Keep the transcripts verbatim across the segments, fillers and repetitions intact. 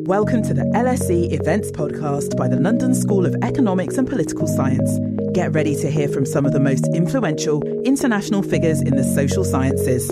Welcome to the L S E Events Podcast by the London School of Economics and Political Science. Get ready to hear from some of the most influential international figures in the social sciences.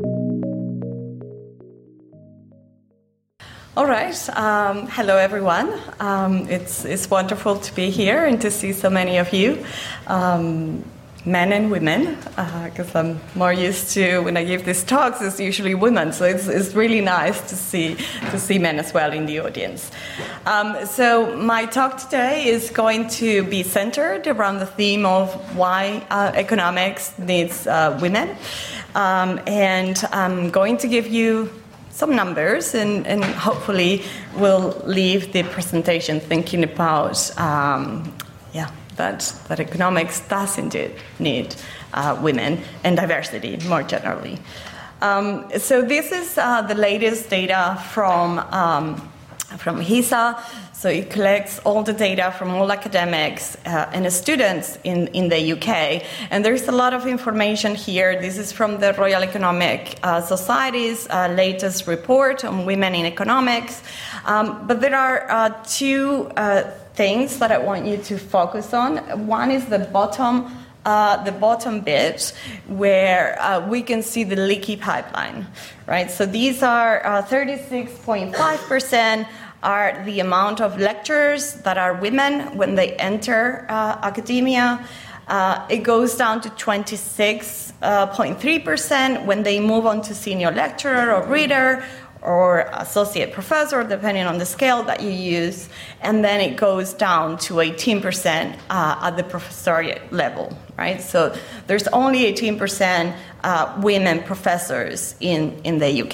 All right. Um, hello, everyone. Um, it's it's wonderful to be here and to see so many of you, um, men and women, because uh, I'm more used to, when I give these talks, it's usually women. So it's it's really nice to see to see men as well in the audience. Um, so my talk today is going to be centered around the theme of why uh, economics needs uh, women, um, and I'm going to give you some numbers, and, and hopefully we'll leave the presentation thinking about, um, yeah, that that economics does indeed need uh, women and diversity more generally. Um, so this is uh, the latest data from um, from HISA. So it collects all the data from all academics uh, and students in, in the U K. And there's a lot of information here. This is from the Royal Economic uh, Society's uh, latest report on women in economics. Um, but there are uh, two uh, things that I want you to focus on. One is the bottom Uh, the bottom bit, where uh, we can see the leaky pipeline, right? So these are uh, thirty-six point five percent are the amount of lecturers that are women when they enter uh, academia. Uh, it goes down to twenty-six point three percent when they move on to senior lecturer or reader or associate professor, depending on the scale that you use, and then it goes down to eighteen percent uh, at the professoriate level, right? So there's only eighteen percent uh, women professors in, in the U K.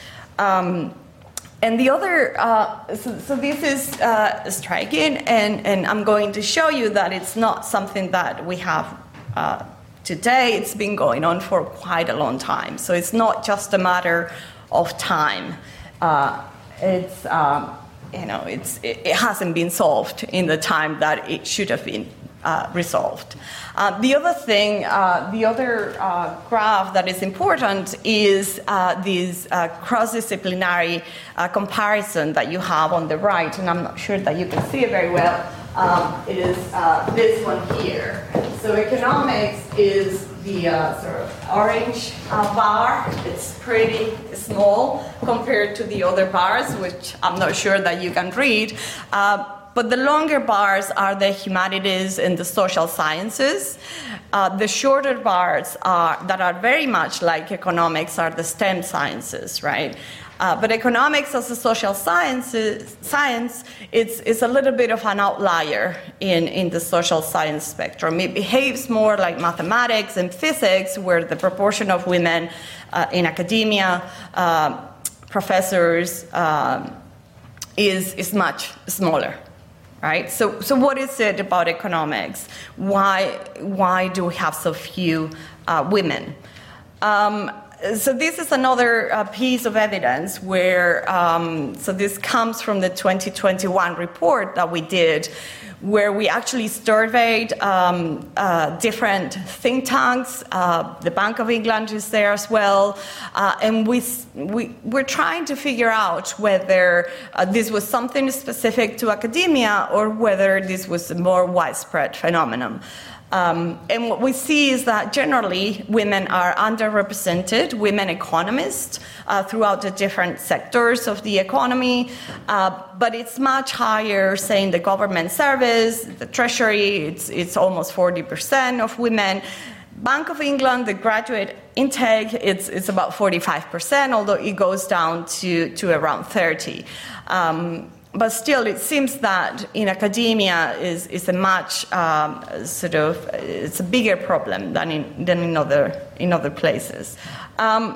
Um, and the other, uh, so, so this is uh, striking, and, and I'm going to show you that it's not something that we have uh, today. It's been going on for quite a long time. So it's not just a matter of time. Uh, it's, um, you know, it's, it, it hasn't been solved in the time that it should have been uh, resolved. Uh, the other thing, uh, the other uh, graph that is important is uh, this uh, cross-disciplinary uh, comparison that you have on the right, and I'm not sure that you can see it very well. Um, it is uh, this one here. So economics is the uh, sort of orange uh, bar. It's pretty small compared to the other bars, which I'm not sure that you can read. Uh, but the longer bars are the humanities and the social sciences. Uh, the shorter bars are, that are very much like economics are the STEM sciences, right? Uh, but economics as a social sciences, science, it's, it's a little bit of an outlier in, in the social science spectrum. It behaves more like mathematics and physics, where the proportion of women uh, in academia, uh, professors, uh, is, is much smaller, right? So, so what is it about economics? Why, why do we have so few uh, women? Um, So this is another uh, piece of evidence where, um, so this comes from the twenty twenty-one report that we did, where we actually surveyed um, uh, different think tanks. Uh, the Bank of England is there as well. Uh, and we, we, we're trying to figure out whether uh, this was something specific to academia or whether this was a more widespread phenomenon. Um, and what we see is that generally women are underrepresented, women economists, uh, throughout the different sectors of the economy, uh, but it's much higher, say, in the government service, the treasury, it's, it's almost forty percent of women. Bank of England, the graduate intake, it's, it's about forty-five percent, although it goes down to, to around thirty. Um, But still, it seems that in academia is is a much um, sort of it's a bigger problem than in than in other in other places. Um,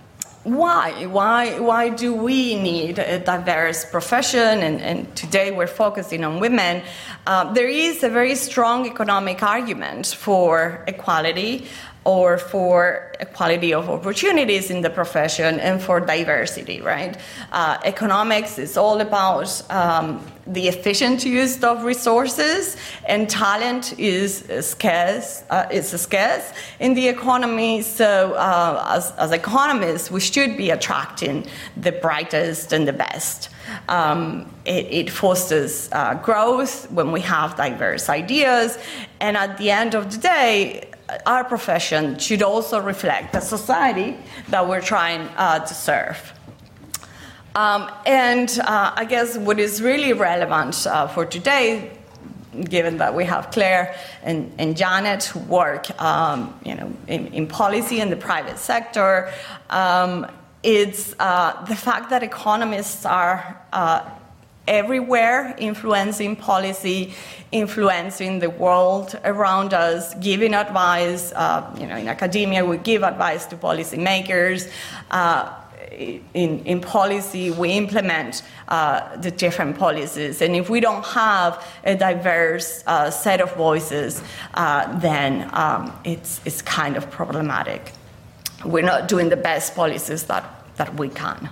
why why why do we need a diverse profession? And, and today we're focusing on women. Uh, there is a very strong economic argument for equality. or for equality of opportunities in the profession, and for diversity, right? Uh, economics is all about um, the efficient use of resources, and talent is scarce. Uh, is scarce in the economy. So, uh, as, as economists, we should be attracting the brightest and the best. Um, it, it fosters uh, growth when we have diverse ideas, and at the end of the day, our profession should also reflect the society that we're trying uh, to serve. Um, and uh, I guess what is really relevant uh, for today, given that we have Claire and, and Janet who work um, you know, in, in policy in the private sector, um, it's uh, the fact that economists are uh, everywhere, influencing policy, influencing the world around us, giving advice. Uh, you know, in academia, we give advice to policymakers. Uh, in, in policy, we implement uh, the different policies. And if we don't have a diverse uh, set of voices, uh, then um, it's, it's kind of problematic. We're not doing the best policies that, that we can.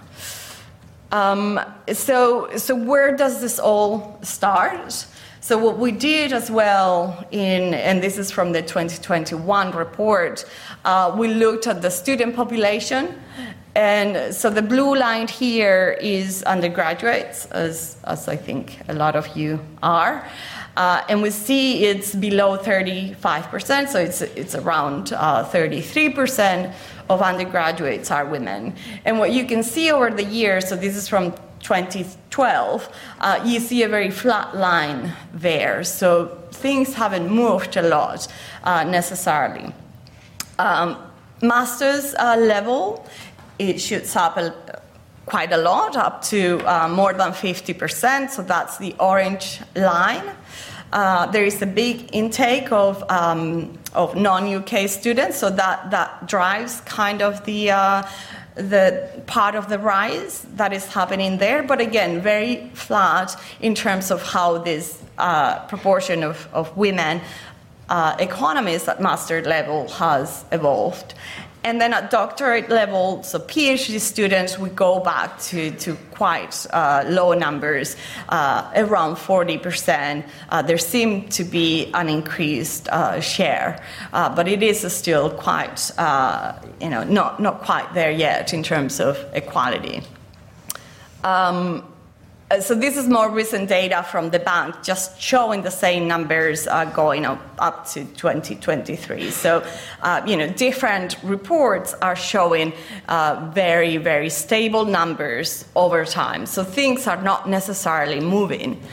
Um, so, so where does this all start? So what we did as well in, and this is from the twenty twenty-one report, uh, we looked at the student population. And so the blue line here is undergraduates, as, as I think a lot of you are. Uh, and we see it's below thirty-five percent, so it's, it's around uh, thirty-three percent of undergraduates are women. And what you can see over the years, so this is from twenty twelve, uh, you see a very flat line there. So things haven't moved a lot uh, necessarily. Um, master's uh, level, it shoots up a, quite a lot, up to uh, more than fifty percent, so that's the orange line. Uh, there is a big intake of um, of non-U K students, so that, that drives kind of the uh, the part of the rise that is happening there. But again, very flat in terms of how this uh, proportion of, of women uh, economists at master level has evolved. And then at doctorate level, so PhD students, we go back to, to quite uh, low numbers, uh, around forty percent. Uh, there seemed to be an increased uh, share, uh, but it is still quite, uh, you know, not, not quite there yet in terms of equality. Um, So this is more recent data from the bank, just showing the same numbers uh, going up, up to twenty twenty-three. So, uh, you know, different reports are showing uh, very, very stable numbers over time. So things are not necessarily moving.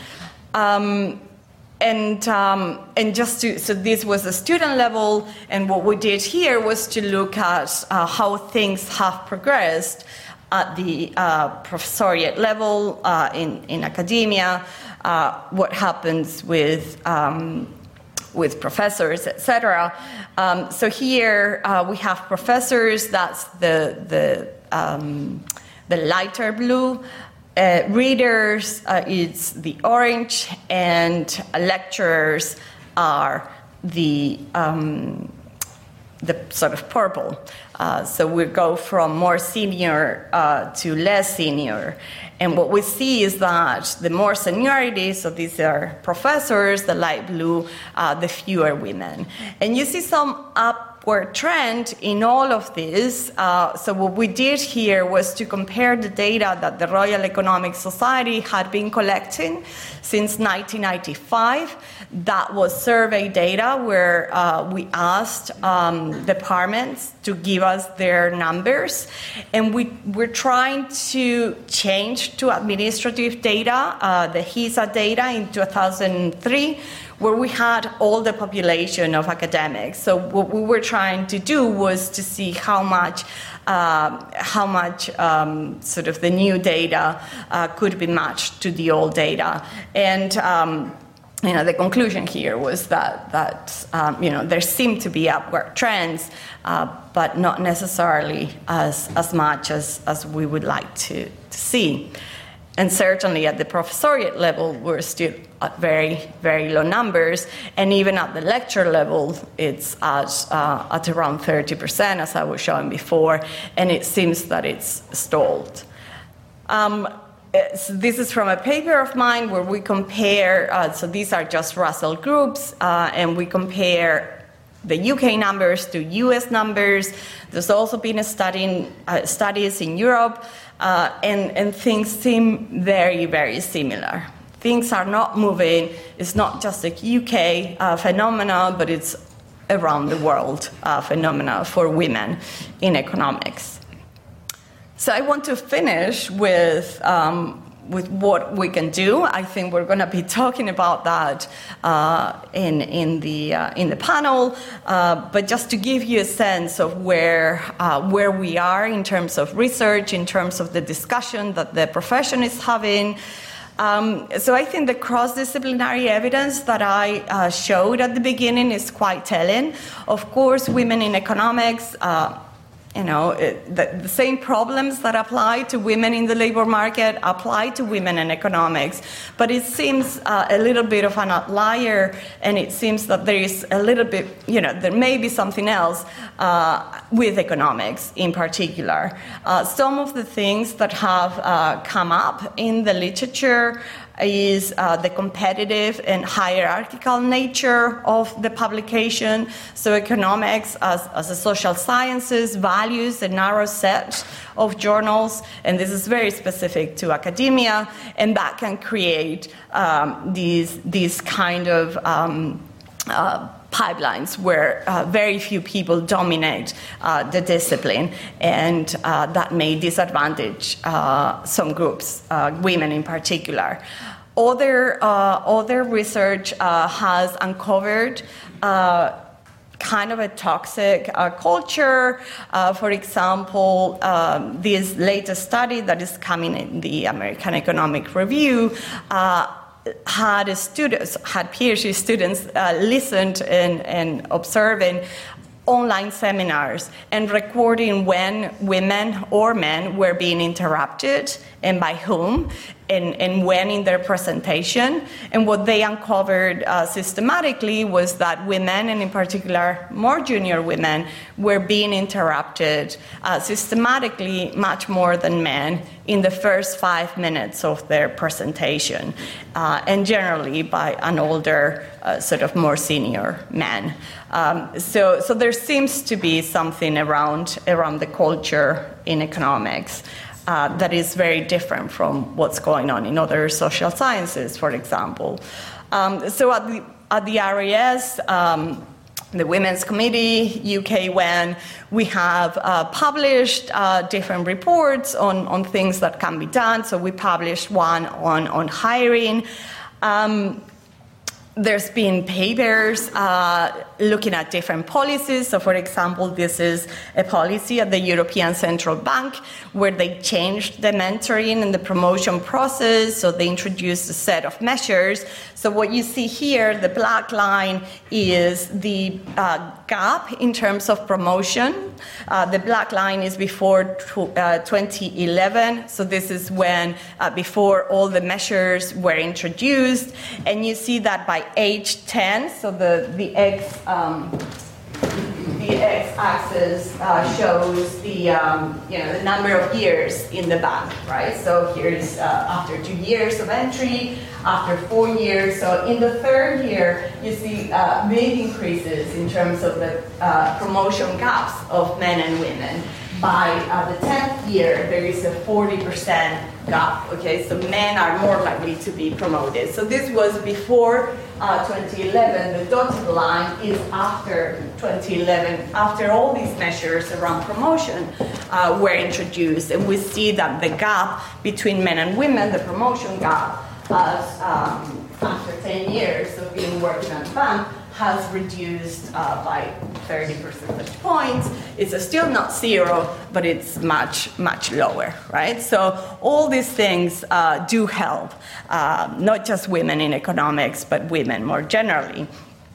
Um, and um, and just to, so this was the student level, and what we did here was to look at uh, how things have progressed at the uh, professoriate level uh, in, in academia, uh, what happens with um, with professors, et cetera. Um, so here uh, we have professors. That's the the um, the lighter blue. Uh, readers, uh, it's the orange, and lecturers are the um, the sort of purple. Uh, so we go from more senior uh, to less senior. And what we see is that the more seniority, so these are professors, the light blue, uh, the fewer women. And you see some upward trend in all of this. Uh, so what we did here was to compare the data that the Royal Economic Society had been collecting since nineteen ninety-five. That was survey data where uh, we asked um, departments to give us their numbers. And we, we're trying to change to administrative data, uh, the HESA data in two thousand three, where we had all the population of academics. So what we were trying to do was to see how much Uh, how much um, sort of the new data uh, could be matched to the old data. And um, you know, the conclusion here was that, that um, you know, there seemed to be upward trends, uh, but not necessarily as, as much as, as we would like to, to see. and certainly at the professoriate level, we're still at very, very low numbers. And even at the lecture level, it's at, uh, at around thirty percent, as I was showing before, and it seems that it's stalled. Um, So this is from a paper of mine where we compare, uh, so these are just Russell groups, uh, and we compare the U K numbers to U S numbers. There's also been a study in, uh, studies in Europe, uh, and, and things seem very, very similar. Things are not moving. It's not just a U K uh, phenomenon, but it's around the world uh, phenomena for women in economics. So I want to finish with, um, with what we can do. I think we're going to be talking about that uh, in, in, the, uh, in the panel. Uh, but just to give you a sense of where, uh, where we are in terms of research, in terms of the discussion that the profession is having. Um, so I think the cross-disciplinary evidence that I uh, showed at the beginning is quite telling. Of course, women in economics, uh, You know, it, the, the same problems that apply to women in the labor market apply to women in economics. But it seems uh, a little bit of an outlier, and it seems that there is a little bit, you know, there may be something else uh, with economics in particular. Uh, some of the things that have uh, come up in the literature is uh, the competitive and hierarchical nature of the publication. So economics as, as a social sciences values a narrow set of journals, and this is very specific to academia, and that can create um, these, these kind of um, uh, pipelines where uh, very few people dominate uh, the discipline, and uh, that may disadvantage uh, some groups, uh, women in particular. Other, uh, other research uh, has uncovered uh, kind of a toxic uh, culture. Uh, for example, um, this latest study that is coming in the American Economic Review uh, had students, had PhD students uh, listened and, and observing online seminars and recording when women or men were being interrupted and by whom, and, and when in their presentation. And what they uncovered uh, systematically was that women, and in particular more junior women, were being interrupted uh, systematically much more than men in the first five minutes of their presentation, uh, and generally by an older, uh, sort of more senior man. Um, so, so there seems to be something around, around the culture in economics uh, that is very different from what's going on in other social sciences, for example. Um, so at the, at the R A S, um, the Women's Committee, U K W E N, we have uh, published uh, different reports on, on things that can be done. So we published one on, on hiring. Um, There's been papers uh, looking at different policies. So, for example, this is a policy at the European Central Bank where they changed the mentoring and the promotion process. So they introduced a set of measures. So what you see here, the black line, is the uh, gap in terms of promotion. Uh, the black line is before uh, twenty eleven. So this is when, uh, before all the measures were introduced. And you see that by age ten, so the, the X, um, the X-axis uh, shows the, um, you know, the number of years in the bank, right? So here's uh, after two years of entry, after four years. So in the third year, you see uh, big increases in terms of the uh, promotion gaps of men and women. By uh, the tenth year, there is a forty percent gap, okay? So men are more likely to be promoted. So this was before uh, twenty eleven. The dotted line is after twenty eleven, after all these measures around promotion uh, were introduced. And we see that the gap between men and women, the promotion gap, has, um, after ten years of being working at the bank, has reduced uh, by thirty percentage points. It's still not zero, but it's much, much lower, right? So all these things uh, do help, uh, not just women in economics, but women more generally.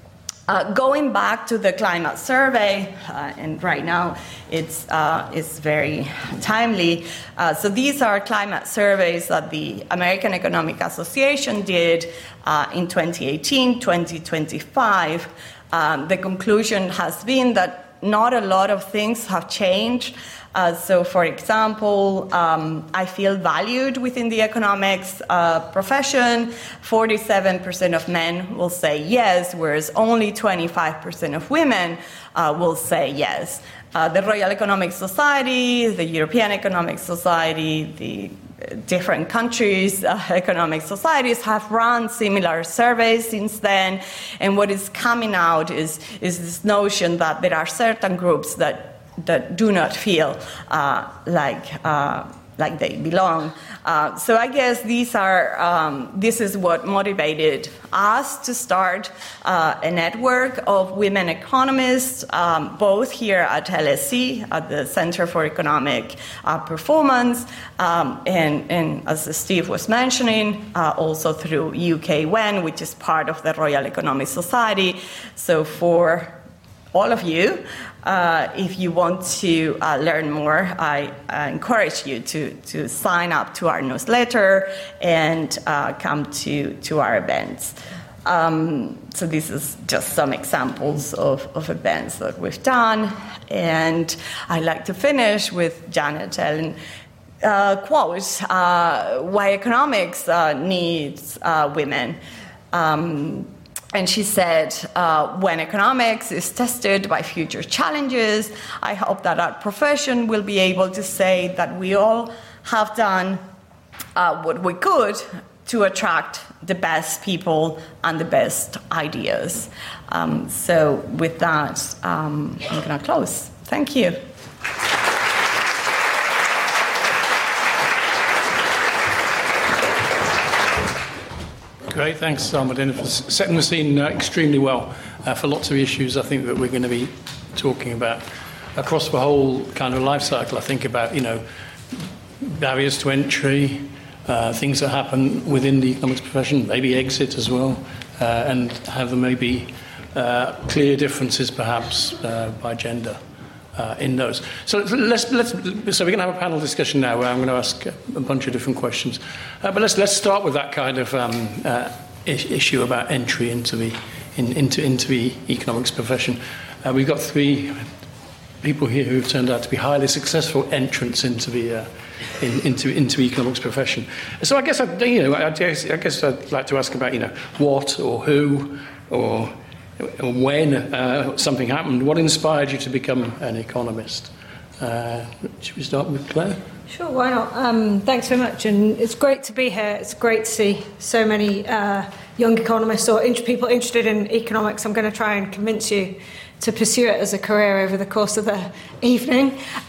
Uh, going back to the climate survey, uh, and right now it's uh, it's very timely. Uh, so these are climate surveys that the American Economic Association did uh, in twenty eighteen, twenty twenty-five. Um, the conclusion has been that not a lot of things have changed. Uh, so, for example, um, I feel valued within the economics uh, profession. forty-seven percent of men will say yes, whereas only twenty-five percent of women uh, will say yes. Uh, the Royal Economic Society, the European Economic Society, the different countries' uh, economic societies have run similar surveys since then. And what is coming out is, is this notion that there are certain groups that that do not feel uh, like uh, like they belong. Uh, so I guess these are um, this is what motivated us to start uh, a network of women economists, um, both here at L S E, at the Center for Economic uh, Performance, um, and, and as Steve was mentioning, uh, also through U K W E N, which is part of the Royal Economic Society. So for all of you, Uh, if you want to uh, learn more, I uh, encourage you to, to sign up to our newsletter and uh, come to, to our events. Um, so this is just some examples of, of events that we've done. And I'd like to finish with Janet telling uh, quote, uh, why economics uh, needs uh, women. Um, And she said, uh, when economics is tested by future challenges, I hope that our profession will be able to say that we all have done uh, what we could to attract the best people and the best ideas. Um, so with that, um, I'm going to close. Thank you. Great, thanks, Almudena, for setting the scene uh, extremely well uh, for lots of issues I think that we're going to be talking about across the whole kind of life cycle. I think about, you know, barriers to entry, uh, things that happen within the economics profession, maybe exit as well, uh, and how there may be uh, clear differences perhaps uh, by gender. Uh, in those. So let's let's so we're going to have a panel discussion now where I'm going to ask a bunch of different questions. Uh, but let's let's start with that kind of um, uh, issue about entry into the in, into into the economics profession. Uh, we've got three people here who've turned out to be highly successful entrants into the uh, in, into into the economics profession. So I guess I you know I guess, I guess I'd like to ask about you know what or who or when uh, something happened. What inspired you to become an economist? Uh, should we start with Claire? Sure, why not? Um, thanks very much, and it's great to be here. It's great to see so many uh, young economists or int- people interested in economics. I'm going to try and convince you to pursue it as a career over the course of the evening.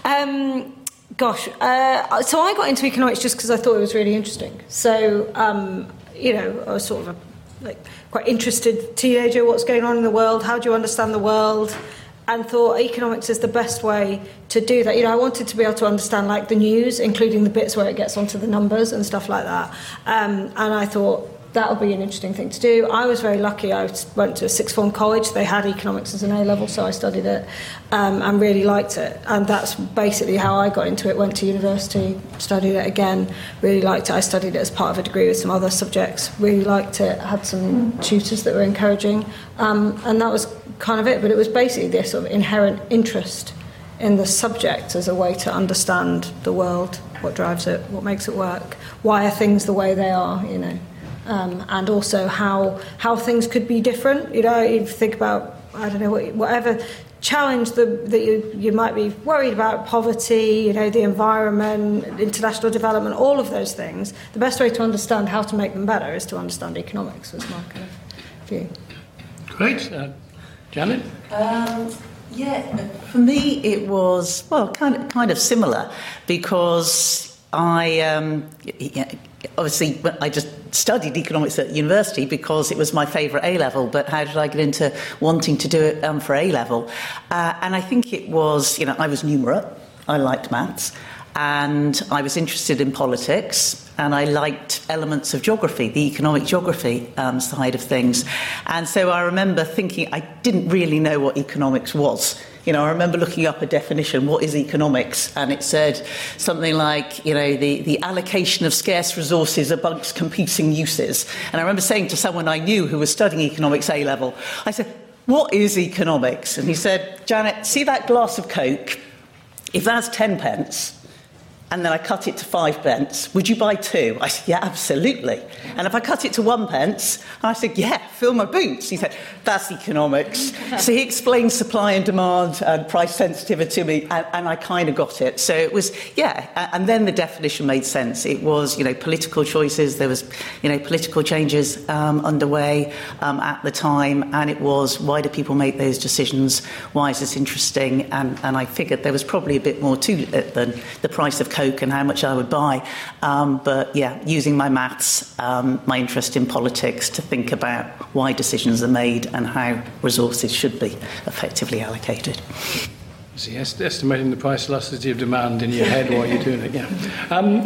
Um, gosh, uh, so I got into economics just because I thought it was really interesting. So, um, you know, I was sort of a like quite interested teenager, what's going on in the world, how do you understand the world, and thought economics is the best way to do that. You know, I wanted to be able to understand like the news, including the bits where it gets onto the numbers and stuff like that. Um, and I thought that would be an interesting thing to do. I was very lucky. I went to a sixth form college. They had economics as an A-level, so I studied it um, and really liked it. And that's basically how I got into it. Went to university, studied it again, really liked it. I studied it as part of a degree with some other subjects, really liked it, had some tutors that were encouraging. Um, and that was kind of it. But it was basically this sort of inherent interest in the subject as a way to understand the world, what drives it, what makes it work, why are things the way they are, you know. Um, and also how how things could be different. You know, you think about, I don't know, whatever challenge the, that you, you might be worried about, poverty, you know, the environment, international development, all of those things. The best way to understand how to make them better is to understand economics, was my kind of view. Great. Uh, Janet? Um, yeah, for me it was, well, kind of, kind of similar, because I... Um, yeah, Obviously, I just studied economics at university because it was my favourite A-level, but how did I get into wanting to do it um, for A-level? Uh, and I think it was, you know, I was numerate, I liked maths, and I was interested in politics, and I liked elements of geography, the economic geography um, side of things. And so I remember thinking I didn't really know what economics was. You know, I remember looking up a definition, what is economics? And it said something like, you know, the, the allocation of scarce resources amongst competing uses. And I remember saying to someone I knew who was studying economics A-level, I said, what is economics? And he said, Janet, see that glass of Coke? If that's ten pence, and then I cut it to five pence, would you buy two? I said, yeah, absolutely. And if I cut it to one pence, and I said, yeah, fill my boots. He said, that's economics. So he explained supply and demand and price sensitivity to me, and, and I kind of got it. So it was, yeah, and then the definition made sense. It was, you know, political choices. There was, you know, political changes um, underway um, at the time, and it was, why do people make those decisions? Why is this interesting? And, and I figured there was probably a bit more to it than the price of Coke and how much I would buy. Um, but yeah, using my maths, um, my interest in politics to think about why decisions are made and how resources should be effectively allocated. So yes, estimating the price elasticity of demand in your head while you're doing it, yeah. Um,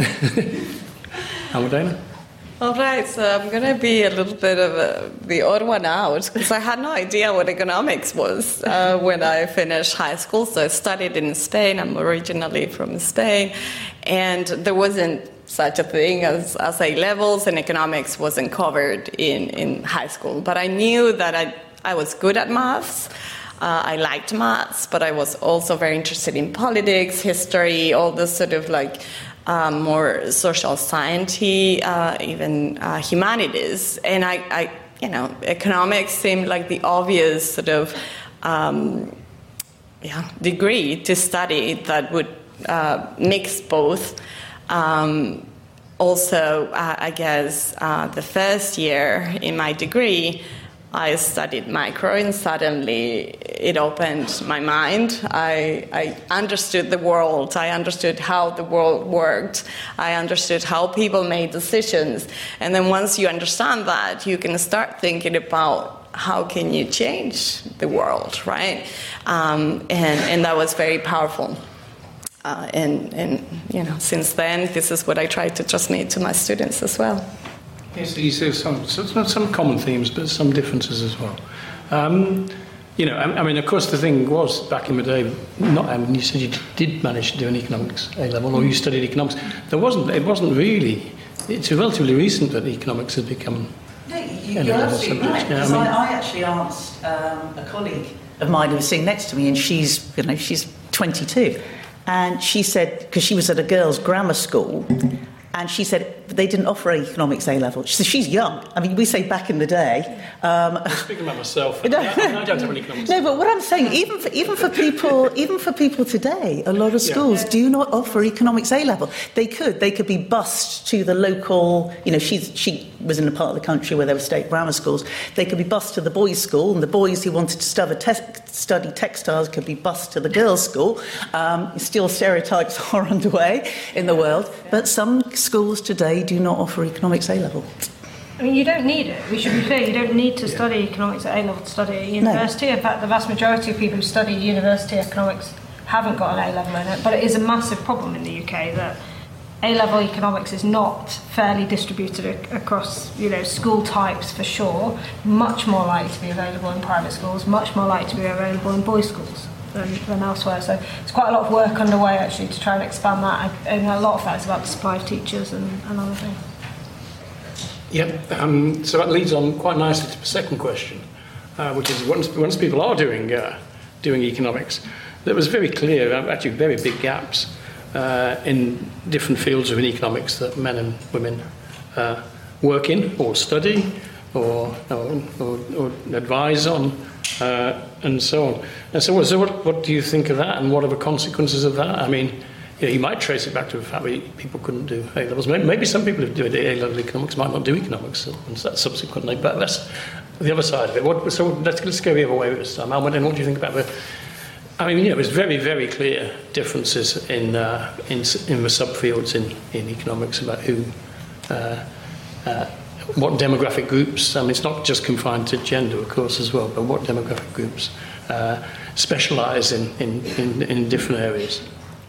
Almudena? All right, so I'm going to be a little bit of a, the odd one out because I had no idea what economics was uh, when I finished high school. So I studied in Spain. I'm originally from Spain. And there wasn't such a thing as, as A-levels, and economics wasn't covered in, in high school. But I knew that I, I was good at maths. Uh, I liked maths, but I was also very interested in politics, history, all this sort of like Um, more social science, uh, even uh, humanities, and I, I, you know, economics seemed like the obvious sort of, um, yeah, degree to study that would uh, mix both. Um, also, uh, I guess uh, the first year in my degree, I studied micro, and suddenly it opened my mind. I, I understood the world. I understood how the world worked. I understood how people made decisions. And then once you understand that, you can start thinking about how can you change the world, right? Um, and, and that was very powerful. Uh, and, and, you know, since then, this is what I try to transmit to my students as well. Yes, you see some, some some common themes, but some differences as well. Um, you know, I, I mean, of course, the thing was back in the day. Not, I mean, you said you did manage to do an economics A level, or you studied economics. There wasn't. It wasn't really. It's relatively recent that economics has become. No, you, you're absolutely right. Because I, mean, I, I actually asked um, a colleague of mine who was sitting next to me, and she's, you know, she's twenty-two, and she said, because she was at a girls' grammar school. And she said they didn't offer economics A-level. She said she's young. I mean, we say back in the day. Um, I'm speaking about myself. No, I, I don't have any economics. No, but what I'm saying, even for, even for people, even for people today, a lot of schools yeah. do not offer economics A-level. They could, they could be bused to the local. You know, she's she was in a part of the country where there were state grammar schools. They could be bused to the boys' school, and the boys who wanted to study, te- study textiles could be bused to the girls' school. Um, still, stereotypes are underway in the world, but some schools today do not offer economics A-level. I mean, you don't need it. We should be clear, you don't need to yeah. study economics at A-level to study at university. No. In fact, the vast majority of people who study university economics haven't got an A-level in it, but it is a massive problem in the U K that A-level economics is not fairly distributed ac- across, you know, school types for sure. Much more likely to be available in private schools, much more likely to be available in boys' schools than, than elsewhere. So it's quite a lot of work underway actually to try and expand that, and a lot of that is about the supply of teachers and, and other things. Yep, um, so that leads on quite nicely to the second question, uh, which is once, once people are doing uh, doing economics, there was very clear, actually very big gaps uh, in different fields of economics that men and women uh, work in or study or, or, or, or advise on uh, and so on. And so, so what, what do you think of that, and what are the consequences of that? I mean, you know, you might trace it back to the fact that people couldn't do A-levels. Maybe, maybe some people who do A-level economics might not do economics and that subsequently, but that's the other side of it. What, so let's, let's go the other way this time. Almudena, what do you think about the... I mean, you know, there's very, very clear differences in uh, in, in the subfields in, in economics about who... Uh, uh, what demographic groups... I mean, it's not just confined to gender, of course, as well, but what demographic groups uh, specialise in, in, in, in different areas.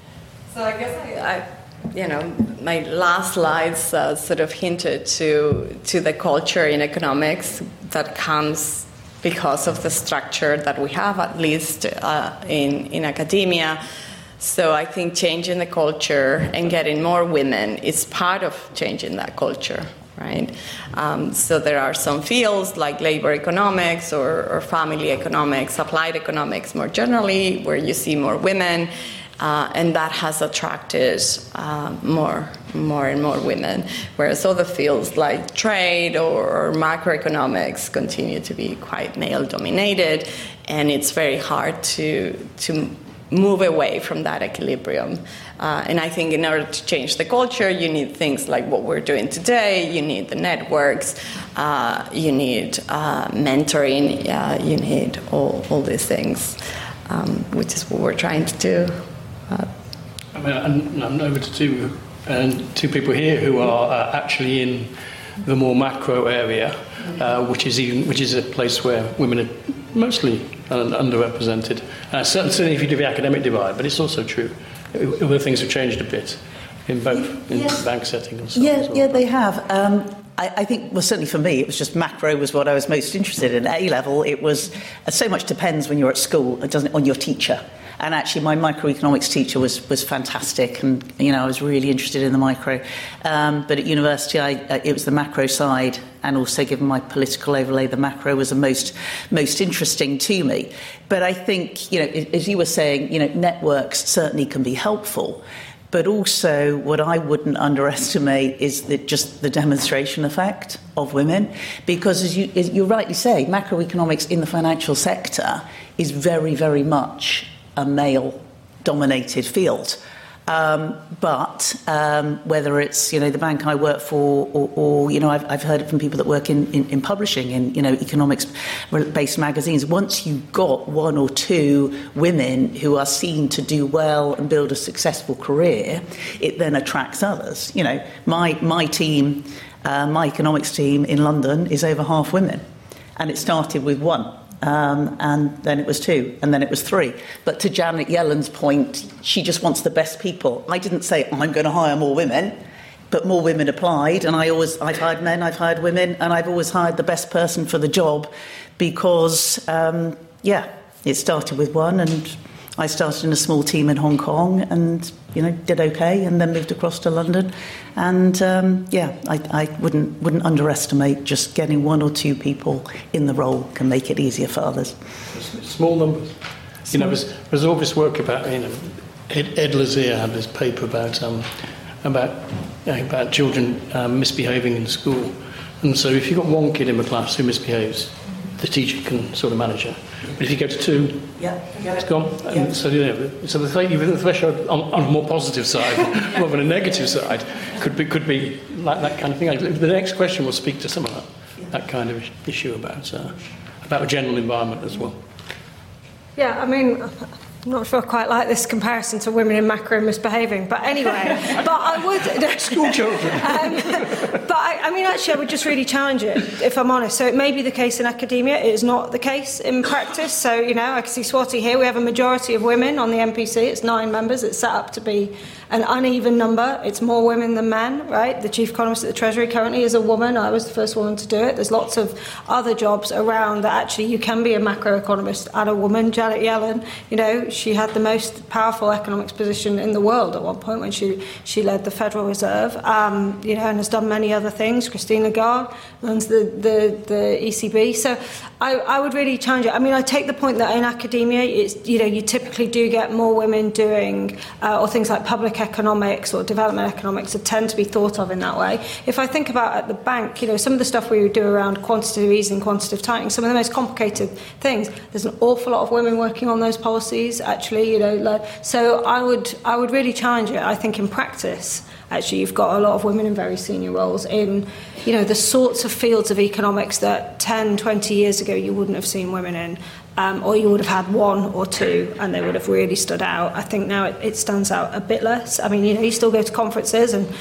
So I guess I, I you know, my last slides uh, sort of hinted to to the culture in economics that comes because of the structure that we have, at least uh, in in academia. So I think changing the culture and getting more women is part of changing that culture, right? Um, so there are some fields like labor economics or, or family economics, applied economics more generally, where you see more women, uh, and that has attracted uh, more, more and more women. Whereas other fields like trade or, or macroeconomics continue to be quite male-dominated, and it's very hard to to move away from that equilibrium. Uh, and I think in order to change the culture, you need things like what we're doing today, you need the networks, uh, you need uh, mentoring, uh, you need all, all these things, um, which is what we're trying to do. Uh, I mean, I'm, I'm over to two, uh, two people here who are uh, actually in the more macro area, uh, which is even, which is a place where women are mostly underrepresented. Uh, certainly if you do the academic divide, but it's also true. Other things have changed a bit in both, in yes. bank setting and so yeah, on. Well. Yeah, they have. Um, I, I think, well, certainly for me, it was just macro was what I was most interested in. At A-level, it was, uh, so much depends when you're at school, it doesn't on your teacher. And actually, my microeconomics teacher was was fantastic, and you know I was really interested in the micro. Um, but at university, I, uh, it was the macro side, and also given my political overlay, the macro was the most most interesting to me. But I think, you know, as you were saying, you know, networks certainly can be helpful. But also, what I wouldn't underestimate is that just the demonstration effect of women, because as you as you rightly say, macroeconomics in the financial sector is very, very much a male-dominated field. Um, but um, whether it's, you know, the bank I work for or, or you know, I've, I've heard it from people that work in, in, in publishing, in, you know, economics-based magazines, once you've got one or two women who are seen to do well and build a successful career, it then attracts others. You know, my, my team, uh, my economics team in London is over half women, and it started with one. Um, and then it was two, and then it was three. But to Janet Yellen's point, she just wants the best people. I didn't say, I'm going to hire more women, but more women applied, and I always, I've hired men, I've hired women, and I've always hired the best person for the job because, um, yeah, it started with one, and I started in a small team in Hong Kong and, you know, did okay, and then moved across to London. And, um, yeah, I, I wouldn't wouldn't underestimate just getting one or two people in the role can make it easier for others. Small numbers. Small. You know, there's, there's all this work about, you know, Ed, Ed Lazier had this paper about um, about you know, about children um, misbehaving in school. And so if you've got one kid in the class who misbehaves, the teacher can sort of manage it. But if you go to two, yeah, it's gone. Yeah. And so, you know, so the, th- the threshold on, on a more positive side, rather than a negative side, could be could be like that kind of thing. The next question will speak to some of that, that kind of issue about uh, about a general environment as well. Yeah, I mean, I'm not sure I quite like this comparison to women in macro misbehaving, but anyway, but I would... School children. um, but I, I mean, actually, I would just really challenge it, if I'm honest. So it may be the case in academia, it is not the case in practice. So, you know, I can see Swati here, we have a majority of women on the M P C, it's nine members, it's set up to be an uneven number, it's more women than men, right? The chief economist at the Treasury currently is a woman, I was the first woman to do it. There's lots of other jobs around that actually you can be a macroeconomist and a woman. Janet Yellen, you know, she had the most powerful economics position in the world at one point when she, she led the Federal Reserve, um, you know, and has done many other things. Christine Lagarde runs the, the, the E C B. So I, I would really challenge it. I mean, I take the point that in academia, it's, you know, you typically do get more women doing, uh, or things like public economics or development economics that tend to be thought of in that way. If I think about at the bank, you know, some of the stuff we would do around quantitative easing, quantitative tightening, some of the most complicated things, there's an awful lot of women working on those policies, actually, you know, like, so I would, I would really challenge it. I think in practice, actually, you've got a lot of women in very senior roles in, you know, the sorts of fields of economics that ten, twenty years ago you wouldn't have seen women in, um, or you would have had one or two and they would have really stood out. I think now it, it stands out a bit less. I mean, you know, you still go to conferences and,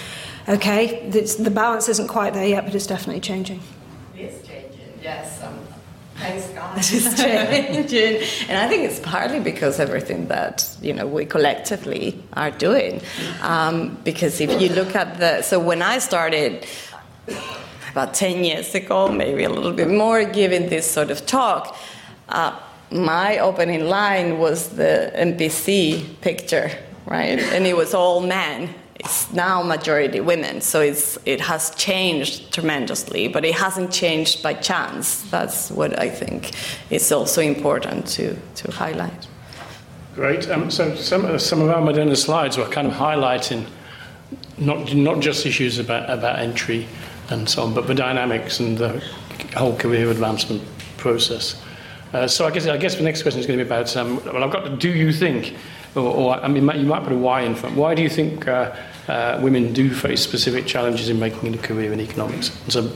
okay, the balance isn't quite there yet, but it's definitely changing. It is changing, yes. Um, Thanks God it's changing. And I think it's partly because everything that, you know, we collectively are doing. Um, because if you look at the, so when I started about ten years ago, maybe a little bit more, giving this sort of talk, uh, my opening line was the N P C picture, right? And it was all men. It's now majority women, so it's it has changed tremendously, but it hasn't changed by chance. That's what I think is also important to, to highlight. Great. Um, so some of, some of our Modena slides were kind of highlighting not not just issues about, about entry and so on, but the dynamics and the whole career advancement process. Uh, so I guess I guess the next question is going to be about, um, well, I've got to, do you think, or, or I mean, you might put a why in front. Why do you think uh, uh, women do face specific challenges in making a career in economics? And so,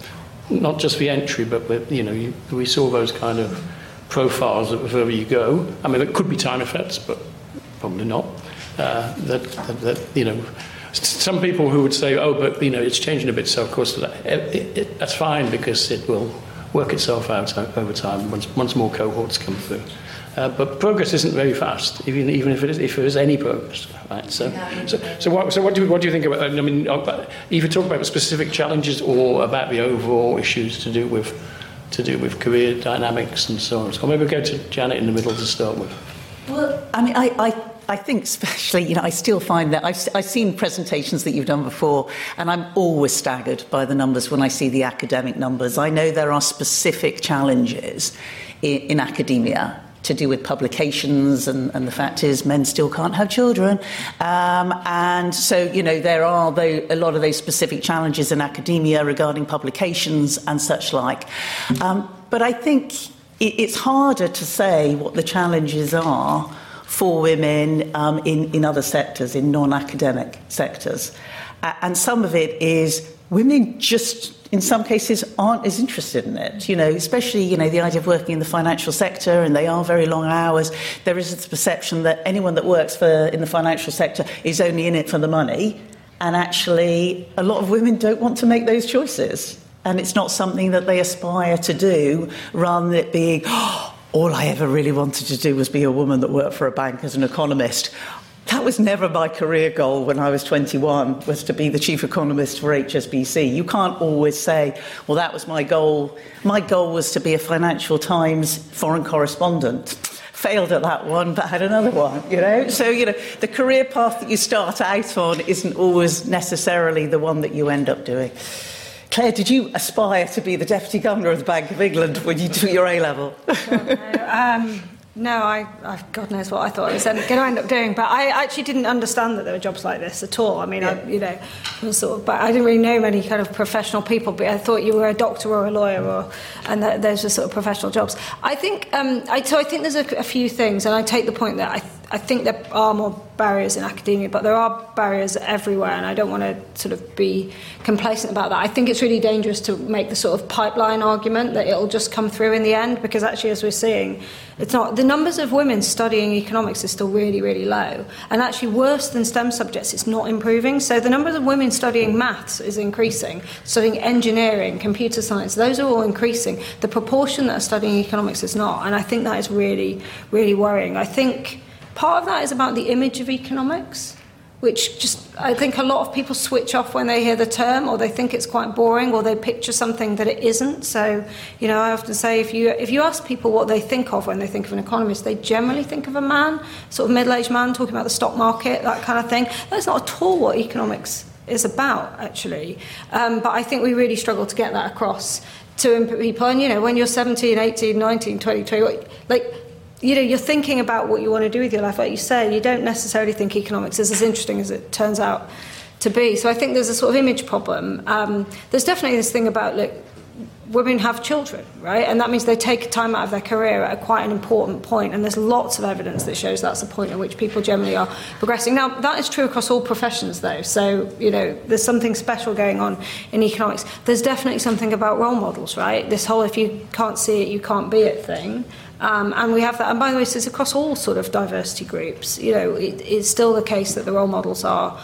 not just the entry, but the, you know, you, we saw those kind of profiles that wherever you go. I mean, it could be time effects, but probably not. Uh, that, that, that you know, some people who would say, oh, but you know, it's changing a bit, so of course that, it, it, that's fine because it will work itself out over time once once more cohorts come through. Uh, but progress isn't very fast, even even if it is, if there is any progress, right? So, so, so what so what do you, what do you think about that? I mean, either talk about the specific challenges or about the overall issues to do with to do with career dynamics and so on. So maybe go to Janet in the middle to start with. Well, I mean, I. I I think especially, you know, I still find that I've, I've seen presentations that you've done before, and I'm always staggered by the numbers when I see the academic numbers. I know there are specific challenges in, in academia to do with publications, and, and the fact is men still can't have children. Um, and so, you know, there are though, a lot of those specific challenges in academia regarding publications and such like. Um, but I think it, it's harder to say what the challenges are for women um, in, in other sectors, in non-academic sectors. Uh, and some of it is women just, in some cases, aren't as interested in it, you know, especially, you know, the idea of working in the financial sector, and they are very long hours. There is this perception that anyone that works for in the financial sector is only in it for the money. And actually, a lot of women don't want to make those choices. And it's not something that they aspire to do, rather than it being, oh, all I ever really wanted to do was be a woman that worked for a bank as an economist. That was never my career goal when I was twenty-one, was to be the chief economist for H S B C. You can't always say, well, that was my goal. My goal was to be a Financial Times foreign correspondent. Failed at that one, but had another one, you know? So, you know, the career path that you start out on isn't always necessarily the one that you end up doing. Claire, did you aspire to be the Deputy Governor of the Bank of England when you do your A-level? no, um, no I, I, God knows what I thought I was going to end up doing, but I actually didn't understand that there were jobs like this at all. I mean, yeah. I, you know, was sort of, but I didn't really know many kind of professional people, but I thought you were a doctor or a lawyer, or, and that those were sort of professional jobs. I think, um, I, so I think there's a, a few things, and I take the point that I I think there are more barriers in academia, but there are barriers everywhere, and I don't want to sort of be complacent about that. I think it's really dangerous to make the sort of pipeline argument that it'll just come through in the end, because actually, as we're seeing, it's not. The numbers of women studying economics is still really, really low, and actually worse than STEM subjects, it's not improving. So the numbers of women studying maths is increasing, studying engineering, computer science, those are all increasing. The proportion that are studying economics is not, and I think that is really, really worrying. I think part of that is about the image of economics, which just, I think a lot of people switch off when they hear the term, or they think it's quite boring, or they picture something that it isn't. So, you know, I often say if you if you ask people what they think of when they think of an economist, they generally think of a man, sort of middle-aged man talking about the stock market, that kind of thing. That's not at all what economics is about, actually. Um, but I think we really struggle to get that across to people. And, you know, when you're seventeen, eighteen, nineteen, twenty, twenty, like, you know, you're thinking about what you want to do with your life. Like you say, you don't necessarily think economics is as interesting as it turns out to be. So I think there's a sort of image problem. Um, there's definitely this thing about, look, women have children, right? And that means they take time out of their career at a quite an important point. And there's lots of evidence that shows that's the point at which people generally are progressing. Now, that is true across all professions, though. So, you know, there's something special going on in economics. There's definitely something about role models, right? This whole if you can't see it, you can't be it thing. Um, and we have that. And by the way, it's across all sort of diversity groups. You know, it, it's still the case that the role models are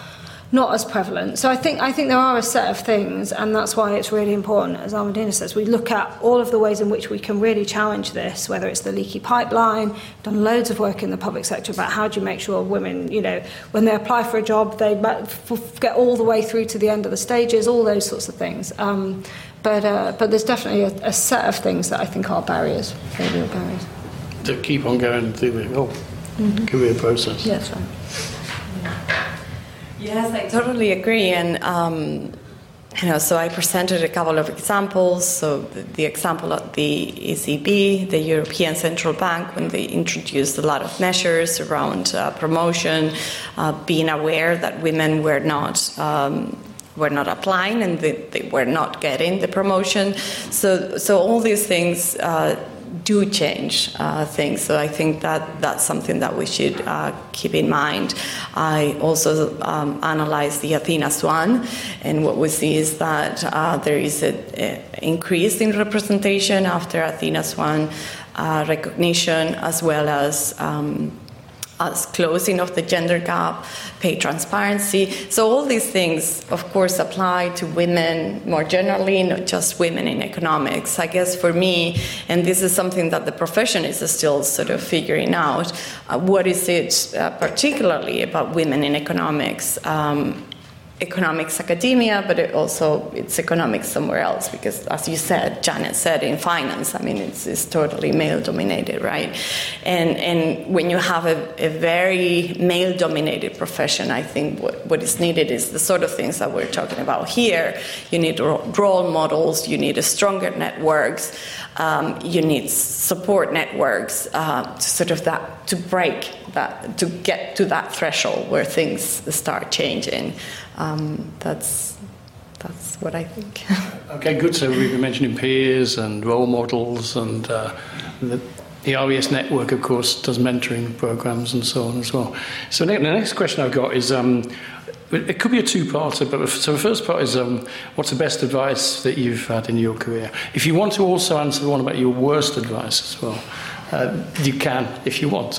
not as prevalent. So I think I think there are a set of things, and that's why it's really important, as Almudena says, we look at all of the ways in which we can really challenge this, whether it's the leaky pipeline, done loads of work in the public sector about how do you make sure women, you know, when they apply for a job, they get all the way through to the end of the stages, all those sorts of things. Um, but uh, but there's definitely a, a set of things that I think are barriers, very real barriers. To keep on going through the whole mm-hmm. career process. Yeah, that's right. Yes, I totally agree. And, um, you know, so I presented a couple of examples. So the, the example of the E C B, the European Central Bank, when they introduced a lot of measures around uh, promotion, uh, being aware that women were not um, were not applying and they, they were not getting the promotion. So, so all these things uh, do change uh, things. So I think that that's something that we should uh, keep in mind. I also um, analyzed the Athena Swan, and what we see is that uh, there is an increase in representation after Athena Swan uh, recognition, as well as um, as closing of the gender gap, pay transparency. So all these things, of course, apply to women more generally, not just women in economics. I guess for me, and this is something that the profession is still sort of figuring out, uh, what is it uh, particularly about women in economics? Um, economics academia, but it also it's economics somewhere else, because as you said, Janet said, in finance, I mean, it's, it's totally male dominated, right? And and when you have a, a very male dominated profession, I think what, what is needed is the sort of things that we're talking about here. You need role models, you need a stronger networks, um, you need support networks uh, to sort of that, to break that, to get to that threshold where things start changing. Um, that's that's what I think. Okay, good. So we've been mentioning peers and role models, and uh, the, the R E S network, of course, does mentoring programs and so on as well. So the next question I've got is, um, it could be a two-parter, but so the first part is, um, what's the best advice that you've had in your career? If you want to also answer the one about your worst advice as well, uh, you can if you want.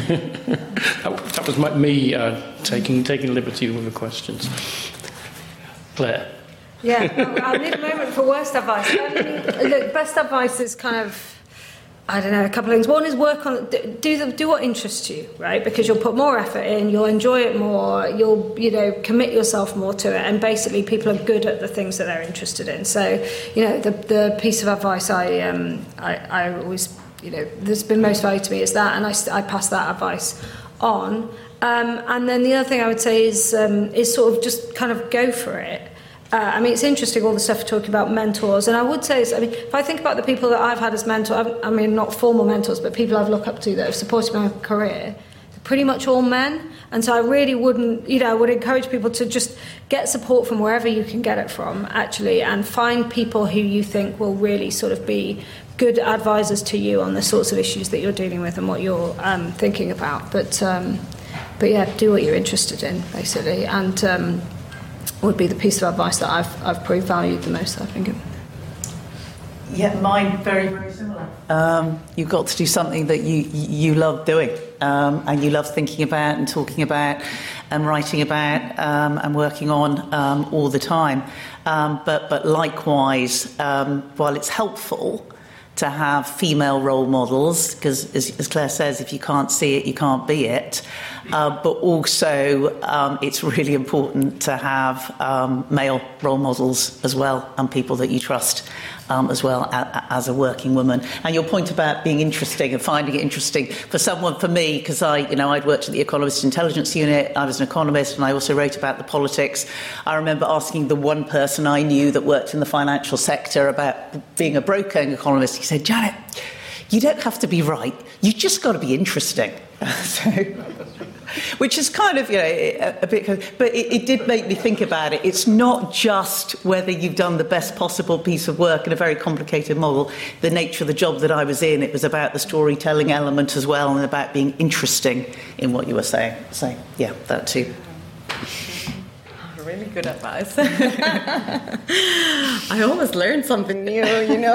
that, that was my, me uh, taking taking liberty with the questions. Claire. Yeah, I'll, I'll need a moment for worst advice. I mean, look, best advice is kind of, I don't know, a couple of things. One is work on, do the, do what interests you, right? Because you'll put more effort in, you'll enjoy it more, you'll, you know, commit yourself more to it, and basically people are good at the things that they're interested in. So, you know, the the piece of advice I um I, I always, you know, that's been most valuable to me is that, and I, I pass that advice on. Um, and then the other thing I would say is um, is sort of just kind of go for it. Uh, I mean, it's interesting, all the stuff we're talking about mentors. And I would say, I mean, if I think about the people that I've had as mentors, I mean, not formal mentors, but people I've looked up to that have supported my career, they're pretty much all men. And so I really wouldn't, you know, I would encourage people to just get support from wherever you can get it from, actually, and find people who you think will really sort of be good advisors to you on the sorts of issues that you're dealing with and what you're um, thinking about. But, um, but yeah, do what you're interested in, basically. And um, would be the piece of advice that I've I've probably valued the most, I think. Yeah, mine very, very similar. Um, you've got to do something that you you love doing, um, and you love thinking about and talking about and writing about um, and working on um, all the time. Um, but but likewise, um, while it's helpful to have female role models, because as, as Claire says, if you can't see it, you can't be it. Uh, but also, um, it's really important to have um, male role models as well, and people that you trust um, as well a, as a working woman. And your point about being interesting and finding it interesting for someone, for me, because I, you know, I'd worked at the Economist Intelligence Unit. I was an economist, and I also wrote about the politics. I remember asking the one person I knew that worked in the financial sector about being a broker and economist. He said, "Janet, you don't have to be right. You just got to be interesting." So, which is kind of, you know, a, a bit, but it, it did make me think about it. It's not just whether you've done the best possible piece of work in a very complicated model. The nature of the job that I was in, it was about the storytelling element as well, and about being interesting in what you were saying. So, yeah, that too. Really good advice. I always learn something new, you know.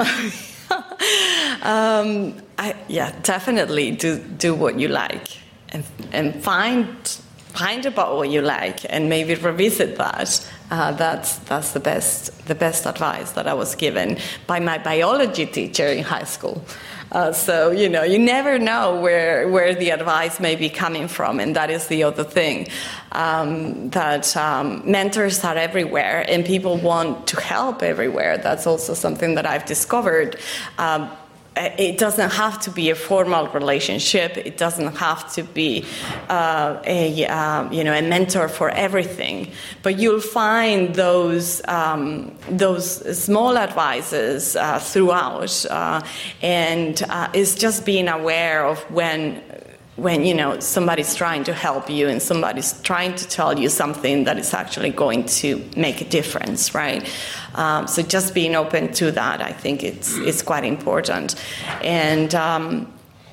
um, I, yeah, definitely do do what you like, and and find find about what you like and maybe revisit that. Uh, that's that's the best the best advice that I was given by my biology teacher in high school. Uh, so, you know, you never know where where the advice may be coming from, and that is the other thing, um, that um, mentors are everywhere, and people want to help everywhere. That's also something that I've discovered. Um, It doesn't have to be a formal relationship. It doesn't have to be uh, a uh, you know a mentor for everything. But you'll find those um, those small advices uh, throughout, uh, and uh, it's just being aware of when. when, you know, somebody's trying to help you and somebody's trying to tell you something that is actually going to make a difference, right? Um, so just being open to that, I think it's it's quite important. And um,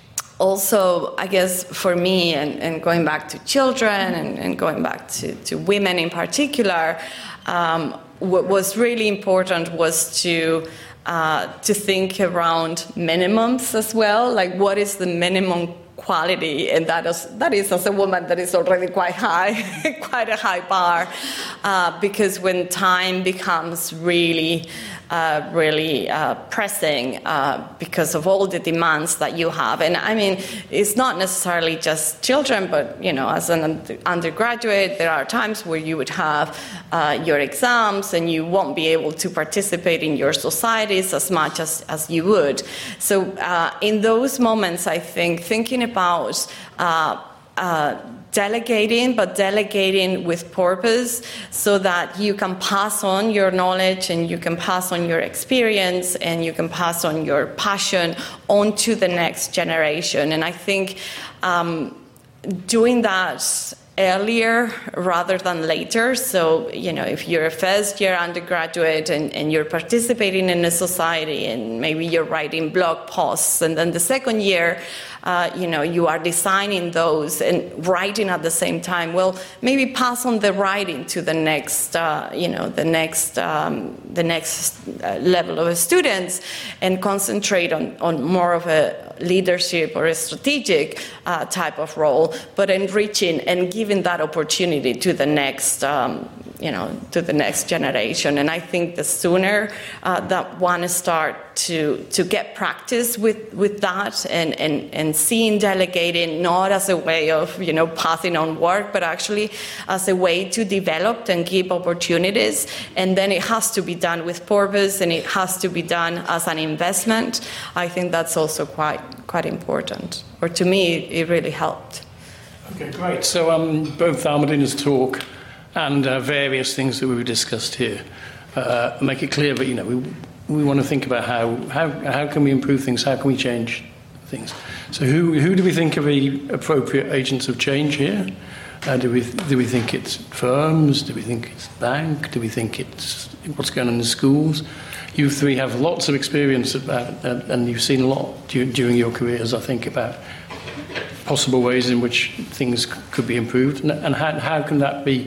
also, I guess for me, and, and going back to children and, and going back to, to women in particular, um, what was really important was to uh, to think around minimums as well, like what is the minimum quality, and that is, that is as a woman, that is already quite high, quite a high bar, uh, because when time becomes really, uh, really uh, pressing uh, because of all the demands that you have, and I mean, it's not necessarily just children, but, you know, as an undergraduate, there are times where you would have uh, your exams and you won't be able to participate in your societies as much as, as you would. So uh, in those moments, I think thinking about uh, uh, delegating, but delegating with purpose, so that you can pass on your knowledge and you can pass on your experience and you can pass on your passion on to the next generation. And I think um, doing that earlier rather than later. So, you know, if you're a first year undergraduate and, and you're participating in a society and maybe you're writing blog posts, and then the second year, uh, you know, you are designing those and writing at the same time, well, maybe pass on the writing to the next, uh, you know, the next, um, the next uh, level of students, and concentrate on, on more of a leadership or a strategic uh, type of role, but enriching and giving that opportunity to the next, um, you know, to the next generation. And I think the sooner uh, that one start to to get practice with, with that and, and, and seeing delegating not as a way of, you know, passing on work, but actually as a way to develop and give opportunities. And then it has to be done with purpose, and it has to be done as an investment. I think that's also quite quite important. Or to me, it really helped. Okay, great. So um, both Almudina's talk and uh, various things that we've discussed here uh, make it clear that, you know, we we want to think about how how how can we improve things, how can we change things. So who who do we think are the appropriate agents of change here? Uh, do we do we think it's firms? Do we think it's bank? Do we think it's what's going on in the schools? You three have lots of experience about, uh, and you've seen a lot du- during your careers, I think, about possible ways in which things c- could be improved, and, and how, how can that be?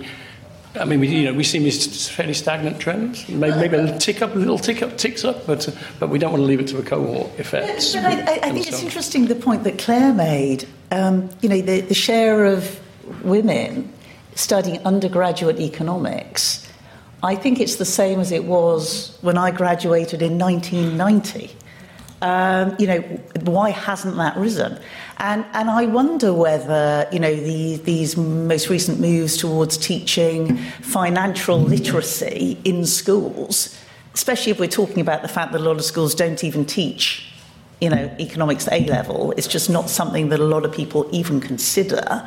I mean, we, you know, we see these fairly stagnant trends. Maybe, maybe a little tick up, a little tick up, ticks up, but uh, but we don't want to leave it to a cohort effect. Yeah, but I, I, I think it's interesting the point that Claire made. Um, you know, the, the share of women studying undergraduate economics. I think it's the same as it was when I graduated in nineteen ninety. Um, you know, why hasn't that risen? And and I wonder whether, you know, the, these most recent moves towards teaching financial literacy in schools, especially if we're talking about the fact that a lot of schools don't even teach, you know, economics at A level, it's just not something that a lot of people even consider.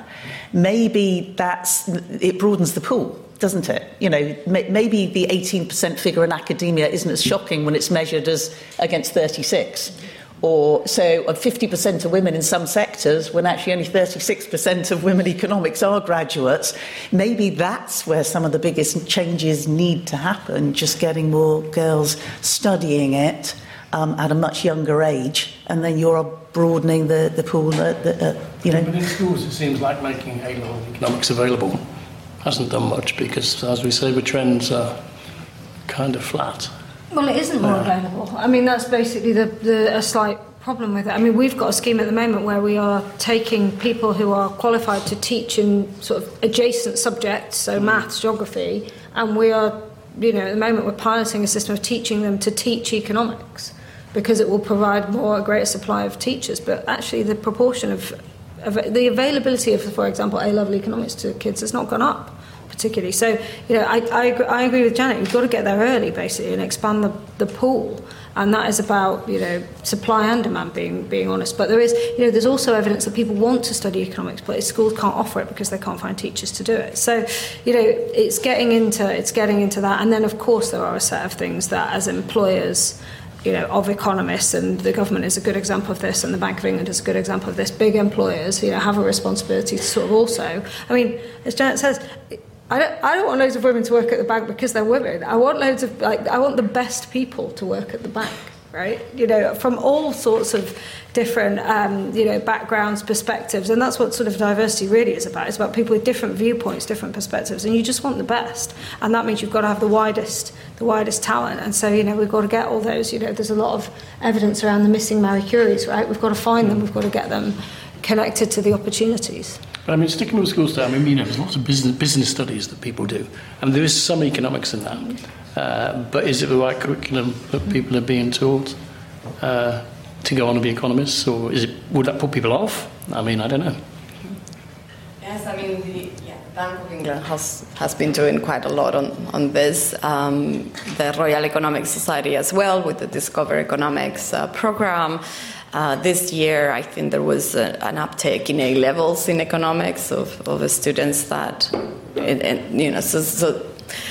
Maybe that's, it broadens the pool, doesn't it? You know, maybe the eighteen percent figure in academia isn't as shocking when it's measured as against thirty-six. Or so of fifty percent of women in some sectors, when actually only thirty-six percent of women economics are graduates. Maybe that's where some of the biggest changes need to happen, just getting more girls studying it um, at a much younger age, and then you're broadening the, the pool, that, uh, you know. But in schools it seems like making A-level economics available hasn't done much, because, as we say, the trends are kind of flat. Well, it isn't more available. I mean, that's basically the, the a slight problem with it. I mean, we've got a scheme at the moment where we are taking people who are qualified to teach in sort of adjacent subjects, so maths, geography, and we are, you know, at the moment we're piloting a system of teaching them to teach economics because it will provide more, a greater supply of teachers. But actually the proportion of, of the availability of, for example, A-level economics to kids has not gone up particularly. So, you know, I, I, agree, I agree with Janet, you've got to get there early, basically, and expand the, the pool. And that is about, you know, supply and demand, being being honest. But there is, you know, there's also evidence that people want to study economics, but schools can't offer it because they can't find teachers to do it. So, you know, it's getting into it's getting into that. And then, of course, there are a set of things that, as employers, you know, of economists, and the government is a good example of this, and the Bank of England is a good example of this. Big employers, you know, have a responsibility to sort of also. I mean, as Janet says, I don't, I don't want loads of women to work at the bank because they're women. I want loads of, like, I want the best people to work at the bank, right? You know, from all sorts of different, um, you know, backgrounds, perspectives, and that's what sort of diversity really is about. It's about people with different viewpoints, different perspectives, and you just want the best, and that means you've got to have the widest, the widest talent. And so, you know, we've got to get all those. You know, there's a lot of evidence around the missing Marie Curies, right? We've got to find them. We've got to get them connected to the opportunities. But I mean, sticking with school stuff, I mean, you know, there's lots of business business studies that people do, and there is some economics in that. Uh, but is it the right curriculum that people are being taught uh, to go on and be economists, or is it? Would that put people off? I mean, I don't know. Yes, I mean, the, yeah, the Bank of England has has been doing quite a lot on on this. Um, the Royal Economic Society as well, with the Discover Economics uh, program. Uh, this year, I think there was a, an uptake in A levels in economics of, of the students that, and, and, you know, so, so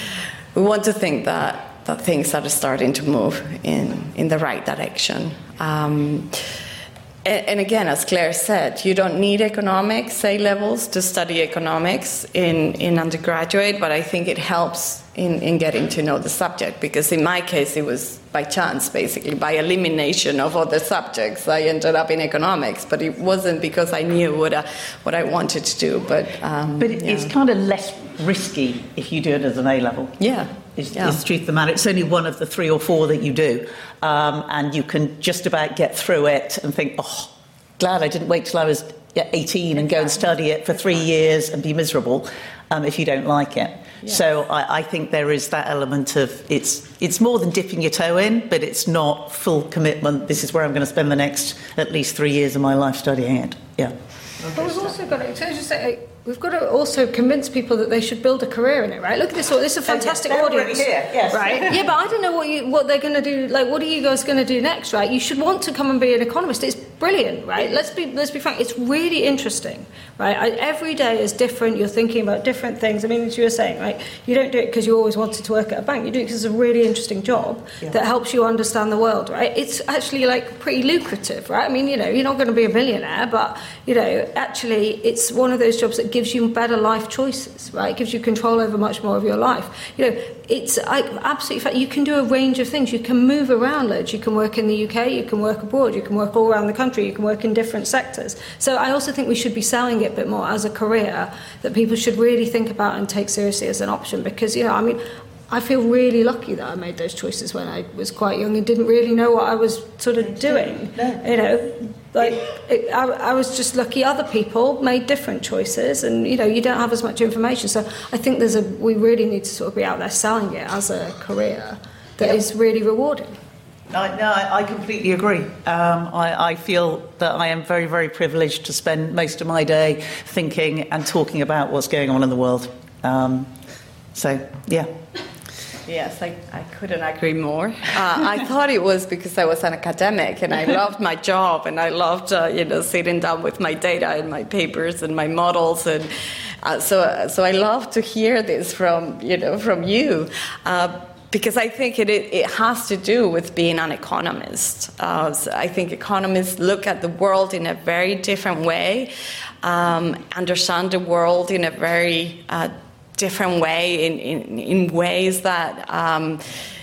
we want to think that, that things are starting to move in, in the right direction. Um, and, and again, as Claire said, you don't need economics A levels to study economics in, in undergraduate, but I think it helps in, in getting to know the subject, because in my case it was by chance, basically, by elimination of other subjects. I ended up in economics, but it wasn't because I knew what I, what I wanted to do. But um, but it, yeah. it's kind of less risky if you do it as an A level. Yeah, Is, yeah. is the truth of the matter. It's only one of the three or four that you do, um, and you can just about get through it and think, oh, glad I didn't wait till I was eighteen and go and study it for three years and be miserable um, if you don't like it. Yeah. So I, I think there is that element of it's it's more than dipping your toe in, but it's not full commitment. This is where I'm going to spend the next at least three years of my life studying it. Yeah. But we've also got to, so just say, we've got to also convince people that they should build a career in it, right? Look at this. This is a fantastic oh, yes, audience, here, yes. right? Yeah, but I don't know what you what they're going to do. Like, what are you guys going to do next, right? You should want to come and be an economist. It's brilliant, right? Let's be let's be frank. It's really interesting, right? I, every day is different. You're thinking about different things. I mean, as you were saying, right? You don't do it because you always wanted to work at a bank. You do it because it's a really interesting job yeah. that helps you understand the world, right? It's actually like pretty lucrative, right? I mean, you know, you're not going to be a millionaire, but you know, actually, it's one of those jobs that gives you better life choices, right? It gives you control over much more of your life. You know, it's I, absolutely fact. You can do a range of things. You can move around loads. You can work in the U K. You can work abroad. You can work all around the country. You can work in different sectors. So I also think we should be selling it a bit more as a career that people should really think about and take seriously as an option. Because, you know, I mean, I feel really lucky that I made those choices when I was quite young and didn't really know what I was sort of doing. No. You know, like it, I, I was just lucky. Other people made different choices, and you know, you don't have as much information. So I think there's a we really need to sort of be out there selling it as a career that yep. is really rewarding. I, no, I completely agree. Um, I, I feel that I am very, very privileged to spend most of my day thinking and talking about what's going on in the world. Um, so, yeah. Yes, I, I couldn't agree more. Uh, I thought it was because I was an academic and I loved my job and I loved, uh, you know, sitting down with my data and my papers and my models. And uh, so so I love to hear this from, you know, from you. Uh, Because I think it, it has to do with being an economist. Uh, so I think economists look at the world in a very different way, um, understand the world in a very uh, different way, in, in, in ways that, um,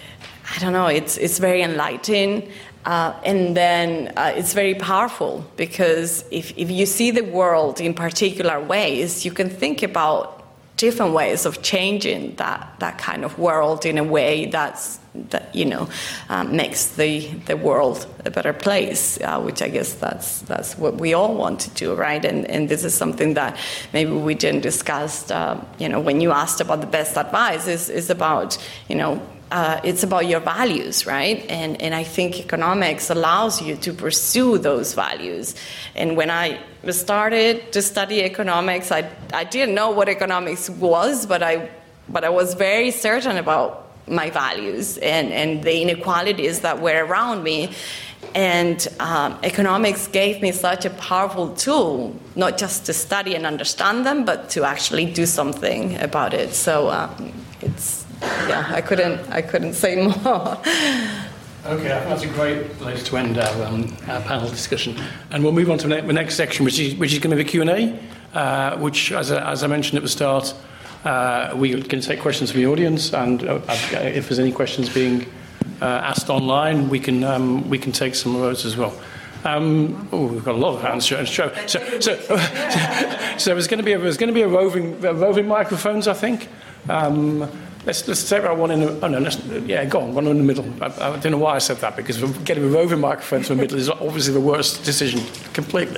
I don't know, it's, it's very enlightening. Uh, and then uh, it's very powerful because if, if you see the world in particular ways, you can think about different ways of changing that, that kind of world in a way that's that you know um, makes the, the world a better place, uh, which I guess that's that's what we all want to do, right? And and this is something that maybe we didn't discuss. Uh, you know, when you asked about the best advice, is is about you know. Uh, it's about your values, right? And and I think economics allows you to pursue those values. And when I started to study economics, I I didn't know what economics was, but I but I was very certain about my values and, and the inequalities that were around me. And um, economics gave me such a powerful tool, not just to study and understand them, but to actually do something about it. So um, it's, yeah, I couldn't, I couldn't say more. Okay, I think that's a great place to end our, um, our panel discussion. And we'll move on to the next section, which is, which is going to be Q and A, uh, which, as I, as I mentioned at the start, Uh, we can take questions from the audience, and uh, if there's any questions being uh, asked online, we can um, we can take some of those as well. Um, oh, we've got a lot of hands show. So, so, so, so there's going to be a, there's going to be a roving a roving microphones, I think. Um, let's let's take that one in the. Oh no, let's, yeah, go on, one in the middle. I, I don't know why I said that, because getting a roving microphone to the middle is obviously the worst decision completely.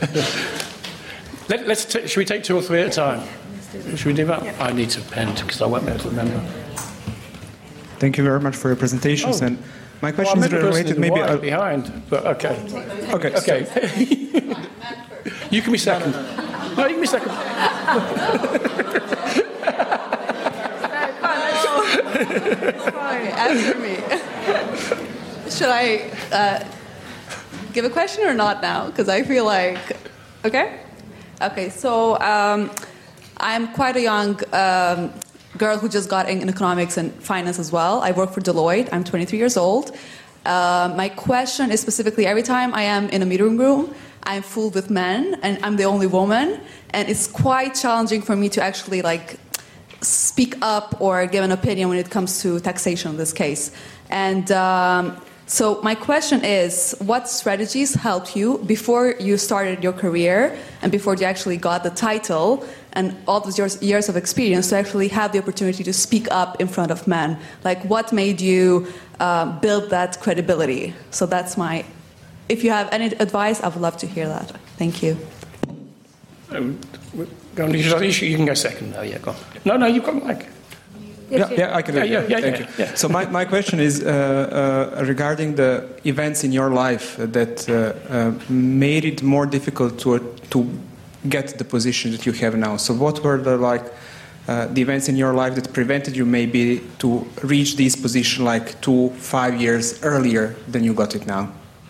Let, let's t- should we take two or three at a time? Should we do that? Yeah. I need to pen because I won't be able to remember. Thank you very much for your presentations. Oh. And my question well, is related maybe uh, behind, but okay. Okay. Okay. You can be second. No, no, no. no you can be second. Fine, after me. Should I uh, give a question or not now? Because I feel like, okay, okay. So. Um, I'm quite a young um, girl who just got in economics and finance as well. I work for Deloitte. I'm twenty-three years old. Uh, my question is specifically, every time I am in a meeting room, I'm full with men, and I'm the only woman, and it's quite challenging for me to actually like speak up or give an opinion when it comes to taxation in this case. And um, so my question is, what strategies helped you before you started your career and before you actually got the title and all those years, years of experience to actually have the opportunity to speak up in front of men? Like, what made you uh, build that credibility? So that's my... If you have any advice, I would love to hear that. Thank you. Um, go on, you can go second. Oh, yeah, go on. No, no, you've got the mic. Yeah, yeah, I can do it. Yeah, yeah, yeah, Thank yeah, you. Yeah. So my, my question is uh, uh, regarding the events in your life that uh, uh, made it more difficult to to get the position that you have now. So what were the like uh, the events in your life that prevented you maybe to reach this position like two, five years earlier than you got it now?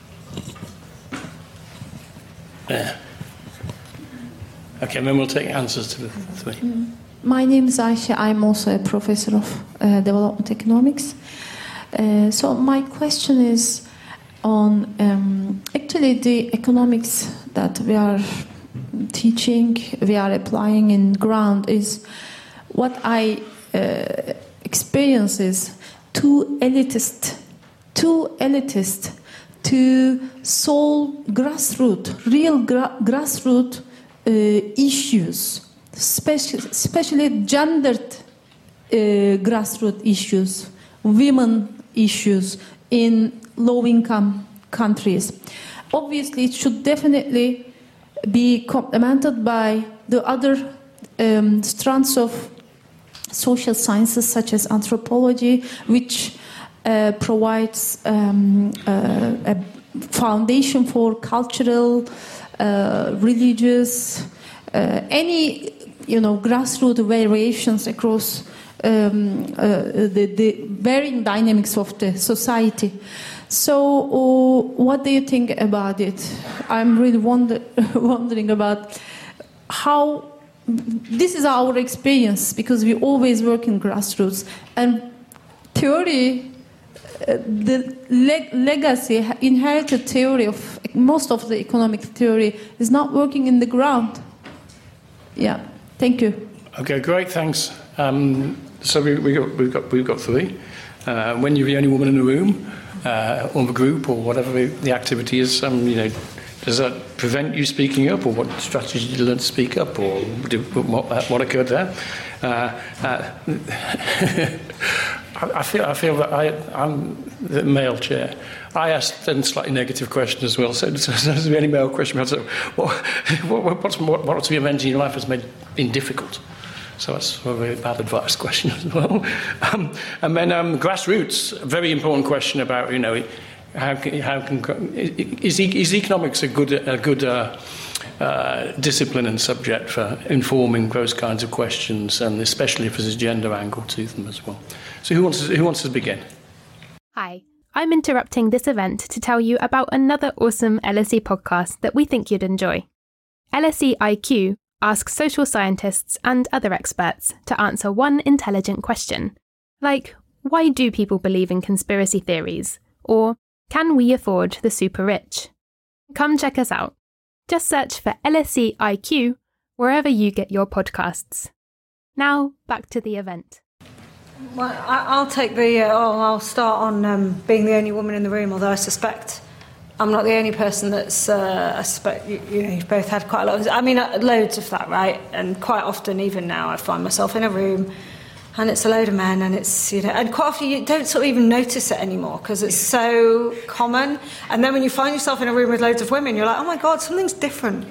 Yeah. Okay, and then we'll take answers to the three. Mm. My name is Ayşe. I'm also a professor of uh, development economics. Uh, so my question is on um, actually the economics that we are teaching, we are applying in ground is what I uh, experience is too elitist, too elitist to solve grassroots, real gra- grassroots uh, issues. Especially, especially gendered uh, grassroots issues, women issues in low-income countries. Obviously, it should definitely be complemented by the other um, strands of social sciences, such as anthropology, which uh, provides um, uh, a foundation for cultural, uh, religious, uh, any you know, grassroots variations across um, uh, the, the varying dynamics of the society. So, uh, what do you think about it? I'm really wonder, wondering about how this is our experience, because we always work in grassroots, and theory, uh, the leg- legacy, inherited theory of most of the economic theory is not working in the ground. Yeah. Thank you. Okay, great, thanks. Um, so we, we got, we've got we've got three. Uh, when you're the only woman in the room, uh, or the group, or whatever the, the activity is, um, you know, does that prevent you speaking up, or what strategy did you learn to speak up, or did, what, what occurred there? Uh, uh, I, I feel I feel that I, I'm the male chair. I asked a slightly negative question as well. So, so, so there's any male question. So, what, what, what's what, what's the event in your life has made been difficult? So that's a very bad advice question as well. Um, and then um, grassroots, a very important question about, you know, how can, how can is, is economics a good a good uh, uh, discipline and subject for informing those kinds of questions, and especially if there's a gender angle to them as well. So who wants to, who wants to begin? Hi, I'm interrupting this event to tell you about another awesome L S E podcast that we think you'd enjoy. L S E I Q asks social scientists and other experts to answer one intelligent question, like, why do people believe in conspiracy theories? Or, can we afford the super rich? Come check us out. Just search for L S E I Q wherever you get your podcasts. Now, back to the event. Well, I, I'll take the, uh, oh, I'll start on um, being the only woman in the room, although I suspect I'm not the only person that's, uh, I suspect, you, you know, you've both had quite a lot of, I mean, uh, loads of that, right? And quite often, even now, I find myself in a room and it's a load of men and it's, you know, and quite often you don't sort of even notice it anymore because it's so common. And then when you find yourself in a room with loads of women, you're like, oh my God, something's different.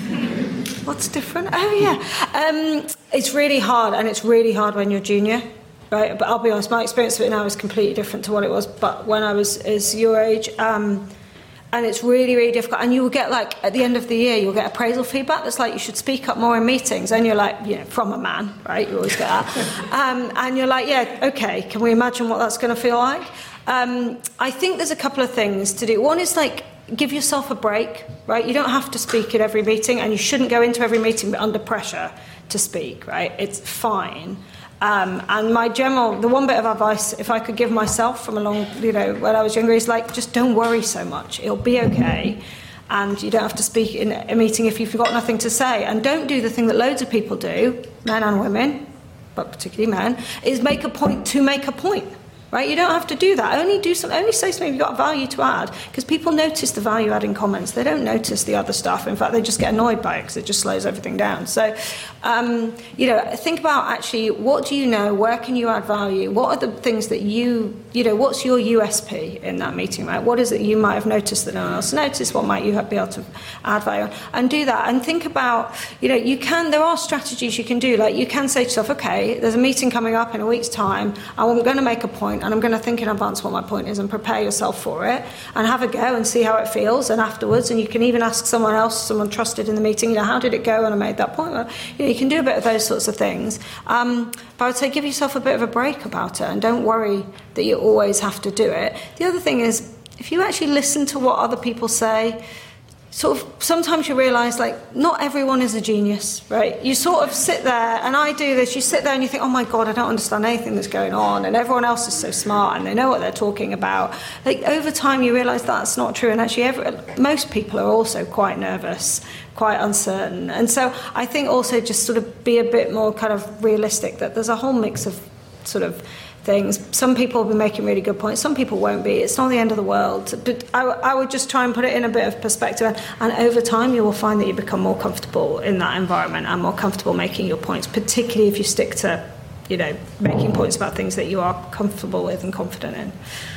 What's different? Oh, yeah. Um, it's really hard, and it's really hard when you're junior. Right, but I'll be honest, my experience of it now is completely different to what it was but when I was is your age. Um, and it's really, really difficult. And you will get, like, at the end of the year, you'll get appraisal feedback that's like, you should speak up more in meetings. And you're like, you know, from a man, right? You always get that. um, and you're like, yeah, OK, can we imagine what that's going to feel like? Um, I think there's a couple of things to do. One is, like, give yourself a break, right? You don't have to speak at every meeting, and you shouldn't go into every meeting under pressure to speak, right? It's fine. Um, and my general, the one bit of advice, if I could give myself from a long, you know, when I was younger, is like, just don't worry so much. It'll be okay. And you don't have to speak in a meeting if you've got nothing to say. And don't do the thing that loads of people do, men and women, but particularly men, is make a point to make a point. Right? You don't have to do that. Only do some, only say something you've got value to add, because people notice the value-adding comments. They don't notice the other stuff. In fact, they just get annoyed by it because it just slows everything down. So, um, you know, think about actually, what do you know? Where can you add value? What are the things that you, you know, what's your U S P in that meeting, right? What is it you might have noticed that no one else noticed? What might you have, be able to add value on? And do that. And think about, you know, you can, there are strategies you can do. Like, you can say to yourself, okay, there's a meeting coming up in a week's time. I'm going to make a point, and I'm going to think in advance what my point is and prepare yourself for it and have a go and see how it feels. And afterwards, and you can even ask someone else, someone trusted in the meeting, you know, how did it go when I made that point? Well, you know, you can do a bit of those sorts of things. Um, but I would say give yourself a bit of a break about it, and don't worry that you always have to do it. The other thing is, if you actually listen to what other people say, sort of sometimes you realise, like, not everyone is a genius, right? You sort of sit there, and I do this, you sit there and you think, oh my God, I don't understand anything that's going on, and everyone else is so smart and they know what they're talking about. Like, over time you realise that's not true, and actually every, most people are also quite nervous, quite uncertain. And so I think also just sort of be a bit more kind of realistic, that there's a whole mix of sort of things. Some people will be making really good points, some people won't be. It's not the end of the world. But I, I would just try and put it in a bit of perspective, and, and over time you will find that you become more comfortable in that environment and more comfortable making your points, particularly if you stick to, you know, making points about things that you are comfortable with and confident in.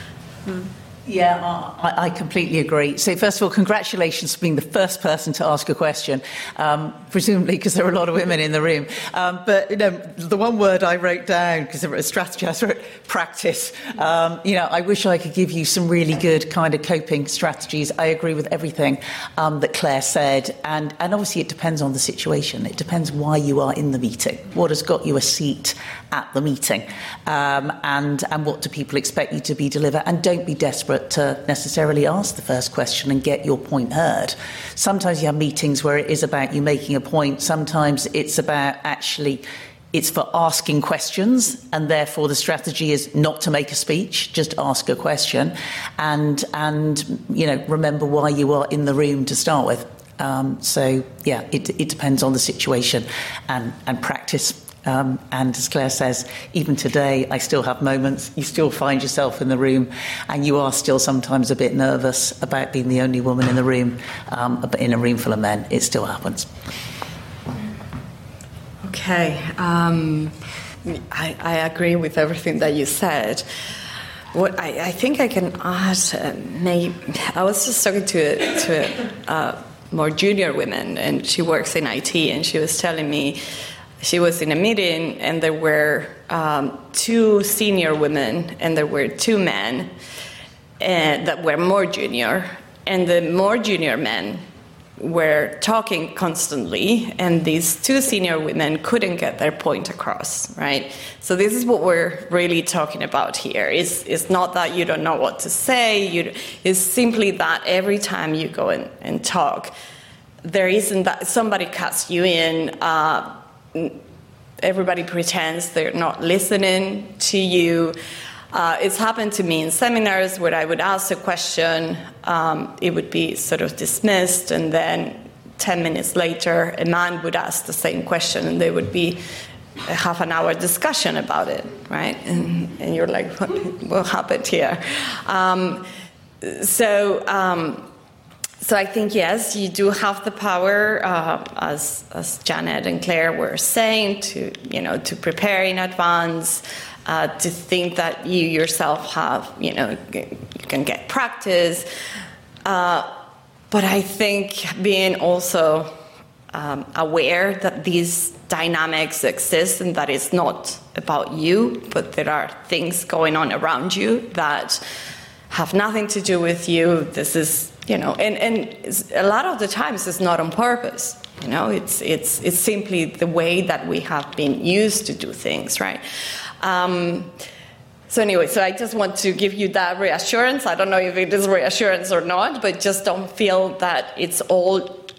Mm. Yeah, I, I completely agree. So first of all, congratulations for being the first person to ask a question, um, presumably because there are a lot of women in the room. Um, but, you know, the one word I wrote down, because a strategy, I wrote practice. Um, you know, I wish I could give you some really good kind of coping strategies. I agree with everything um, that Claire said. And, and obviously it depends on the situation. It depends why you are in the meeting. What has got you a seat at the meeting? Um, and, and what do people expect you to be deliver? And don't be desperate to necessarily ask the first question and get your point heard. Sometimes you have meetings where it is about you making a point. Sometimes it's about actually it's for asking questions, and therefore the strategy is not to make a speech, just ask a question, and and you know, remember why you are in the room to start with. Um, so yeah, it, it depends on the situation and and practice. Um, and as Claire says, even today, I still have moments. You still find yourself in the room, and you are still sometimes a bit nervous about being the only woman in the room, um, in a room full of men. It still happens. Okay. Okay. Um, I, I agree with everything that you said. What I, I think I can add, uh, maybe, I was just talking to, to uh, more junior women, and she works in I T, and she was telling me she was in a meeting, and there were um, two senior women, and there were two men and, that were more junior, and the more junior men were talking constantly, and these two senior women couldn't get their point across, right? So this is what we're really talking about here. It's, it's not that you don't know what to say, you, it's simply that every time you go in and talk, there isn't that somebody cuts you in, uh, everybody pretends they're not listening to you. Uh, it's happened to me in seminars where I would ask a question, um, it would be sort of dismissed, and then ten minutes later, a man would ask the same question, and there would be a half an hour discussion about it, right? And, and you're like, what, what happened here? Um, so, um, so I think, yes, you do have the power, uh, as, as Janet and Claire were saying, to, you know, to prepare in advance, Uh, to think that you yourself have, you know, you can get practice. Uh, but I think being also um, aware that these dynamics exist and that it's not about you, but there are things going on around you that have nothing to do with you. This is, you know, and, and a lot of the times it's not on purpose. You know, it's it's it's simply the way that we have been used to do things, right? Um, so anyway, so I just want to give you that reassurance. I don't know if it is reassurance or not, but just don't feel that it's all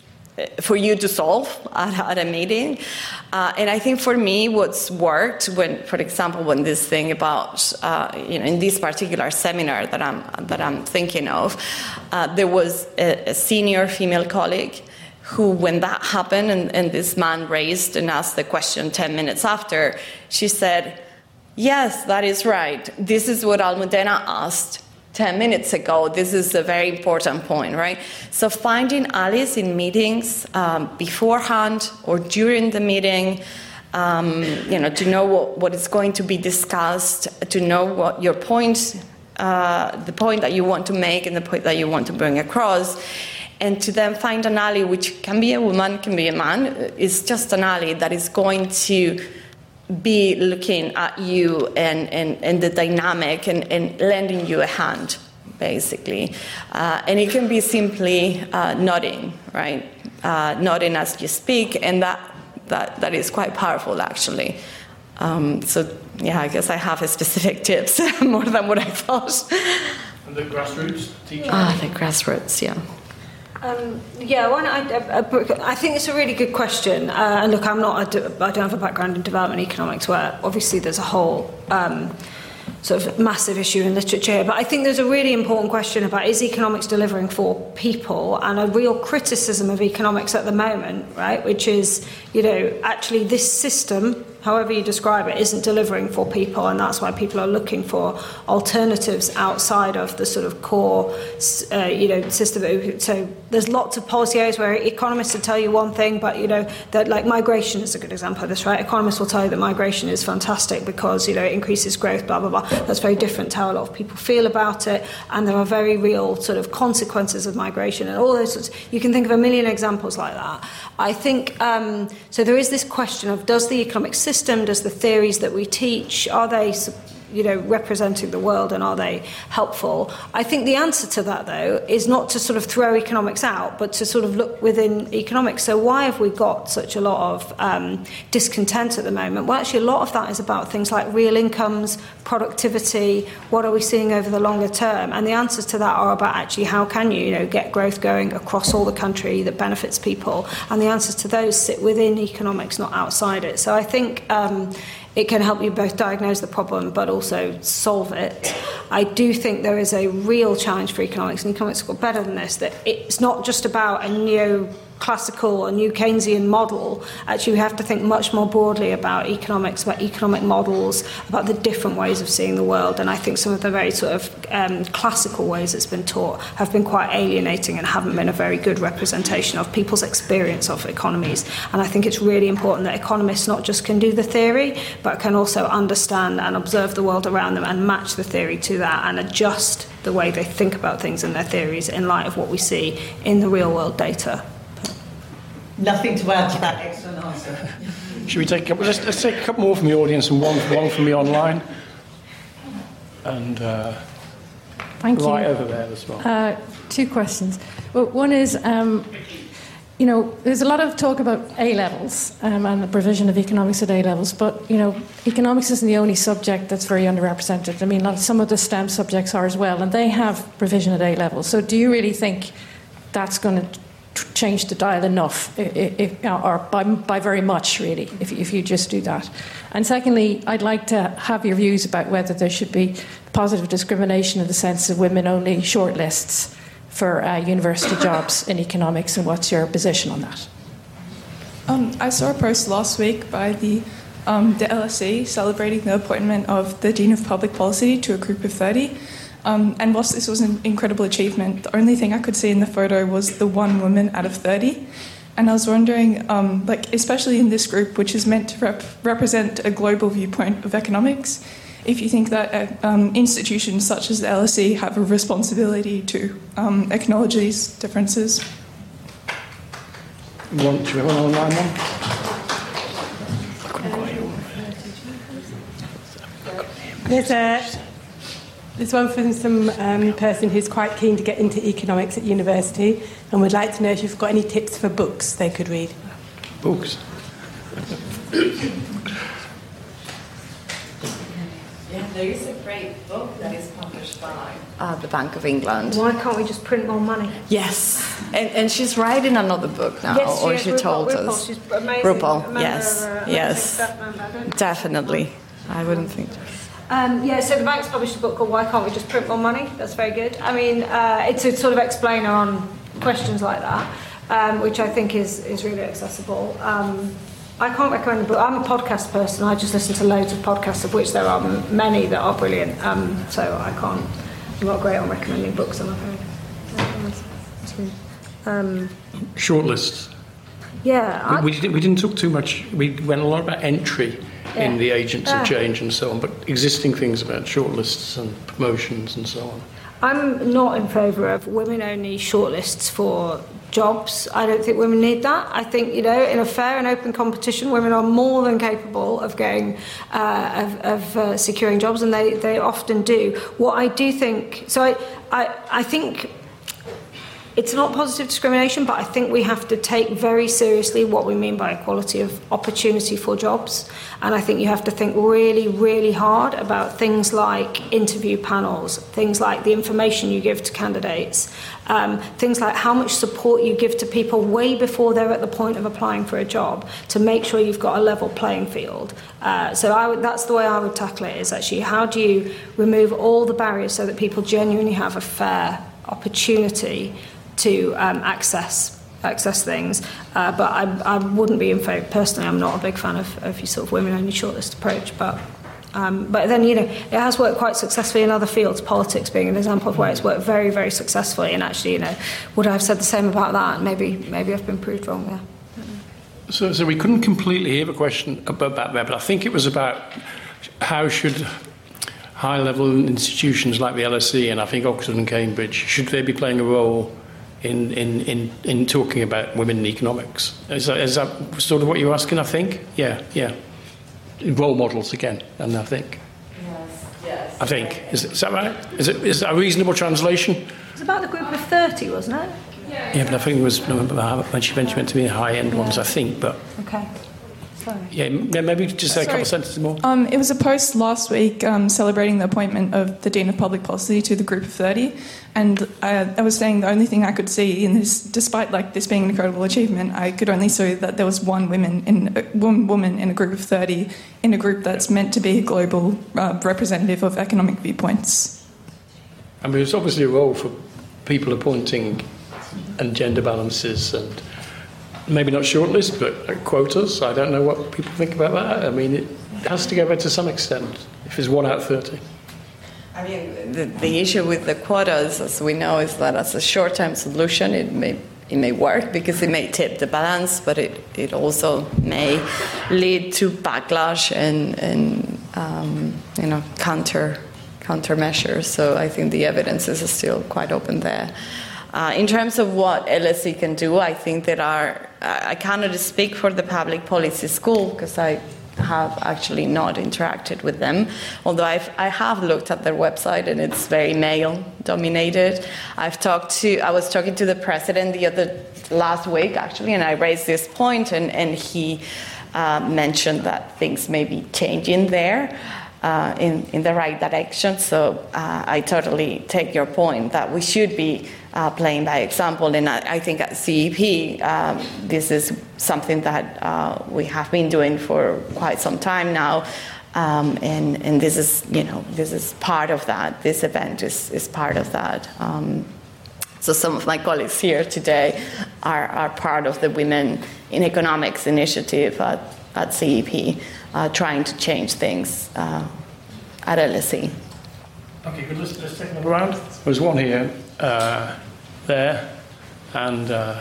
for you to solve at, at a meeting. Uh, and I think for me, what's worked when, for example, when this thing about, uh, you know, in this particular seminar that I'm that I'm thinking of, uh, there was a, a senior female colleague who, when that happened, and, and this man raised and asked the question ten minutes after, she said, yes, that is right. This is what Almudena asked ten minutes ago. This is a very important point, right? So finding allies in meetings um, beforehand or during the meeting, um, you know, to know what, what is going to be discussed, to know what your point, uh, the point that you want to make and the point that you want to bring across, and to then find an ally, which can be a woman, can be a man, is just an ally that is going to be looking at you and, and, and the dynamic and, and lending you a hand, basically. Uh, and it can be simply uh, nodding, right? Uh, nodding as you speak, and that, that, that is quite powerful, actually. Um, so, yeah, I guess I have a specific tips, more than what I thought. And the grassroots teaching? Ah, the grassroots, yeah. Um, yeah, well, I, I, I think it's a really good question. Uh, and look, I'm not, I, do, I don't have a background in development economics, where obviously there's a whole um, sort of massive issue in literature here. But I think there's a really important question about, is economics delivering for people? And a real criticism of economics at the moment, right, which is, you know, actually this system, however you describe it, isn't delivering for people, and that's why people are looking for alternatives outside of the sort of core, uh, you know, system. So there's lots of policy areas where economists will tell you one thing, but, you know, that, like, migration is a good example of this, right? Economists will tell you that migration is fantastic because, you know, it increases growth, blah, blah, blah. That's very different to how a lot of people feel about it, and there are very real sort of consequences of migration and all those sorts. You can think of a million examples like that. I think, um, so there is this question of, does the economic system System, does the theories that we teach, are they, you know, representing the world, and are they helpful? I think the answer to that, though, is not to sort of throw economics out, but to sort of look within economics. So why have we got such a lot of um, discontent at the moment? Well, actually, a lot of that is about things like real incomes, productivity, what are we seeing over the longer term? And the answers to that are about actually how can you, you know, get growth going across all the country that benefits people? And the answers to those sit within economics, not outside it. So I think um, it can help you both diagnose the problem but also solve it. I do think there is a real challenge for economics, and economics got better than this, that it's not just about a neo classical or new Keynesian model. Actually, we have to think much more broadly about economics, about economic models, about the different ways of seeing the world. And I think some of the very sort of um, classical ways it's been taught have been quite alienating and haven't been a very good representation of people's experience of economies. And I think it's really important that economists not just can do the theory, but can also understand and observe the world around them and match the theory to that and adjust the way they think about things and their theories in light of what we see in the real world data. Nothing to add to that excellent answer. Should we take a couple? Let's, let's take a couple more from the audience and one, one from me online. And uh, Thank right you. over there as well. Uh, two questions. Well, one is, um, you know, there's a lot of talk about A-levels um, and the provision of economics at A-levels, but, you know, economics isn't the only subject that's very underrepresented. I mean, like some of the STEM subjects are as well, and they have provision at A-levels. So do you really think that's going to change the dial enough, if, if, or by, by very much, really, if, if you just do that? And secondly, I'd like to have your views about whether there should be positive discrimination in the sense of women-only shortlists for uh, university jobs in economics, and what's your position on that? Um, I saw a post last week by the, um, the L S E celebrating the appointment of the Dean of Public Policy to a group of thirty. Um, and whilst this was an incredible achievement, the only thing I could see in the photo was the one woman out of thirty. And I was wondering, um, like, especially in this group, which is meant to rep- represent a global viewpoint of economics, if you think that uh, um, institutions such as the L S E have a responsibility to um, acknowledge these differences. One, do you have an online one? There's a... There's one from some um, person who's quite keen to get into economics at university and would like to know if you've got any tips for books they could read. Books? Yeah, there is a great book that is published by uh, the Bank of England. Why can't we just print more money? Yes, and, and she's writing another book now, yes, or she, she RuPaul, told RuPaul, us. She's amazing. RuPaul, yes, of, uh, yes, definitely. I wouldn't think. Um, yeah, so the bank's published a book called Why Can't We Just Print More Money? That's very good. I mean, uh, it's a sort of explainer on questions like that, um, which I think is, is really accessible. Um, I can't recommend the book. I'm a podcast person. I just listen to loads of podcasts, of which there are m- many that are brilliant. Um, so I can't, I'm not great on recommending books, I'm afraid. Um, Shortlists. Yeah. We, we, didn't, we didn't talk too much. We went a lot about entry Yeah. in the agents Ah. of change and so on, but existing things about shortlists and promotions and so on. I'm not in favour of women-only shortlists for jobs. I don't think women need that. I think, you know, in a fair and open competition, women are more than capable of getting, uh, of, of uh, securing jobs, and they, they often do. What I do think, so I, I, I think it's not positive discrimination, but I think we have to take very seriously what we mean by equality of opportunity for jobs. And I think you have to think really, really hard about things like interview panels, things like the information you give to candidates, um, things like how much support you give to people way before they're at the point of applying for a job to make sure you've got a level playing field. Uh, so I would, that's the way I would tackle it, is actually how do you remove all the barriers so that people genuinely have a fair opportunity to um, access access things, uh, but I, I wouldn't be in favour. Personally, I'm not a big fan of, of your sort of women-only shortlist approach. But um, but then, you know, it has worked quite successfully in other fields. Politics being an example of where it's worked very, very successfully. And actually, you know, would I have said the same about that? Maybe maybe I've been proved wrong there. So, so we couldn't completely hear the question about that, but I think it was about how should high-level institutions like the L S E and I think Oxford and Cambridge, should they be playing a role in, in, in, in talking about women in economics? Is that, is that sort of what you're asking, I think? Yeah, yeah. Role models again, and I think. Yes, yes. I think. Is, is that right? Is, it, is that a reasonable translation? It was about the group of thirty, wasn't it? Yeah, but I think it was when she mentioned to me high-end ones, I think, but... Okay. Sorry. Yeah, maybe just say a couple of Sorry. sentences more. Um, it was a post last week um, celebrating the appointment of the Dean of Public Policy to the group of thirty, and uh, I was saying the only thing I could see in this, despite like this being an incredible achievement, I could only see that there was one woman in uh, one woman in a group of thirty in a group that's meant to be a global uh, representative of economic viewpoints. I mean, there's obviously a role for people appointing and gender balances and maybe not shortlist, but quotas. I don't know what people think about that. I mean, it has to go there to some extent, if it's one out of thirty. I mean, the, the issue with the quotas, as we know, is that as a short-term solution, it may it may work because it may tip the balance, but it, it also may lead to backlash and, and um, you know, counter countermeasures. So I think the evidence is still quite open there. Uh, in terms of what L S E can do, I think there are, I cannot speak for the Public Policy School because I have actually not interacted with them, although I've, I have looked at their website and it's very male dominated. I've talked to, I was talking to the president the other, last week actually, and I raised this point and, and he uh, mentioned that things may be changing there. Uh, in, in the right direction. So uh, I totally take your point that we should be uh, playing by example. And I, I think at C E P, um, this is something that uh, we have been doing for quite some time now. Um, and, and this is, you know, this is part of that. This event is, is part of that. Um, so some of my colleagues here today are, are part of the Women in Economics initiative at, at C E P. Uh, trying to change things uh, at L S E. Okay, good. Let's, let's take another round. There's one here, uh, there, and uh,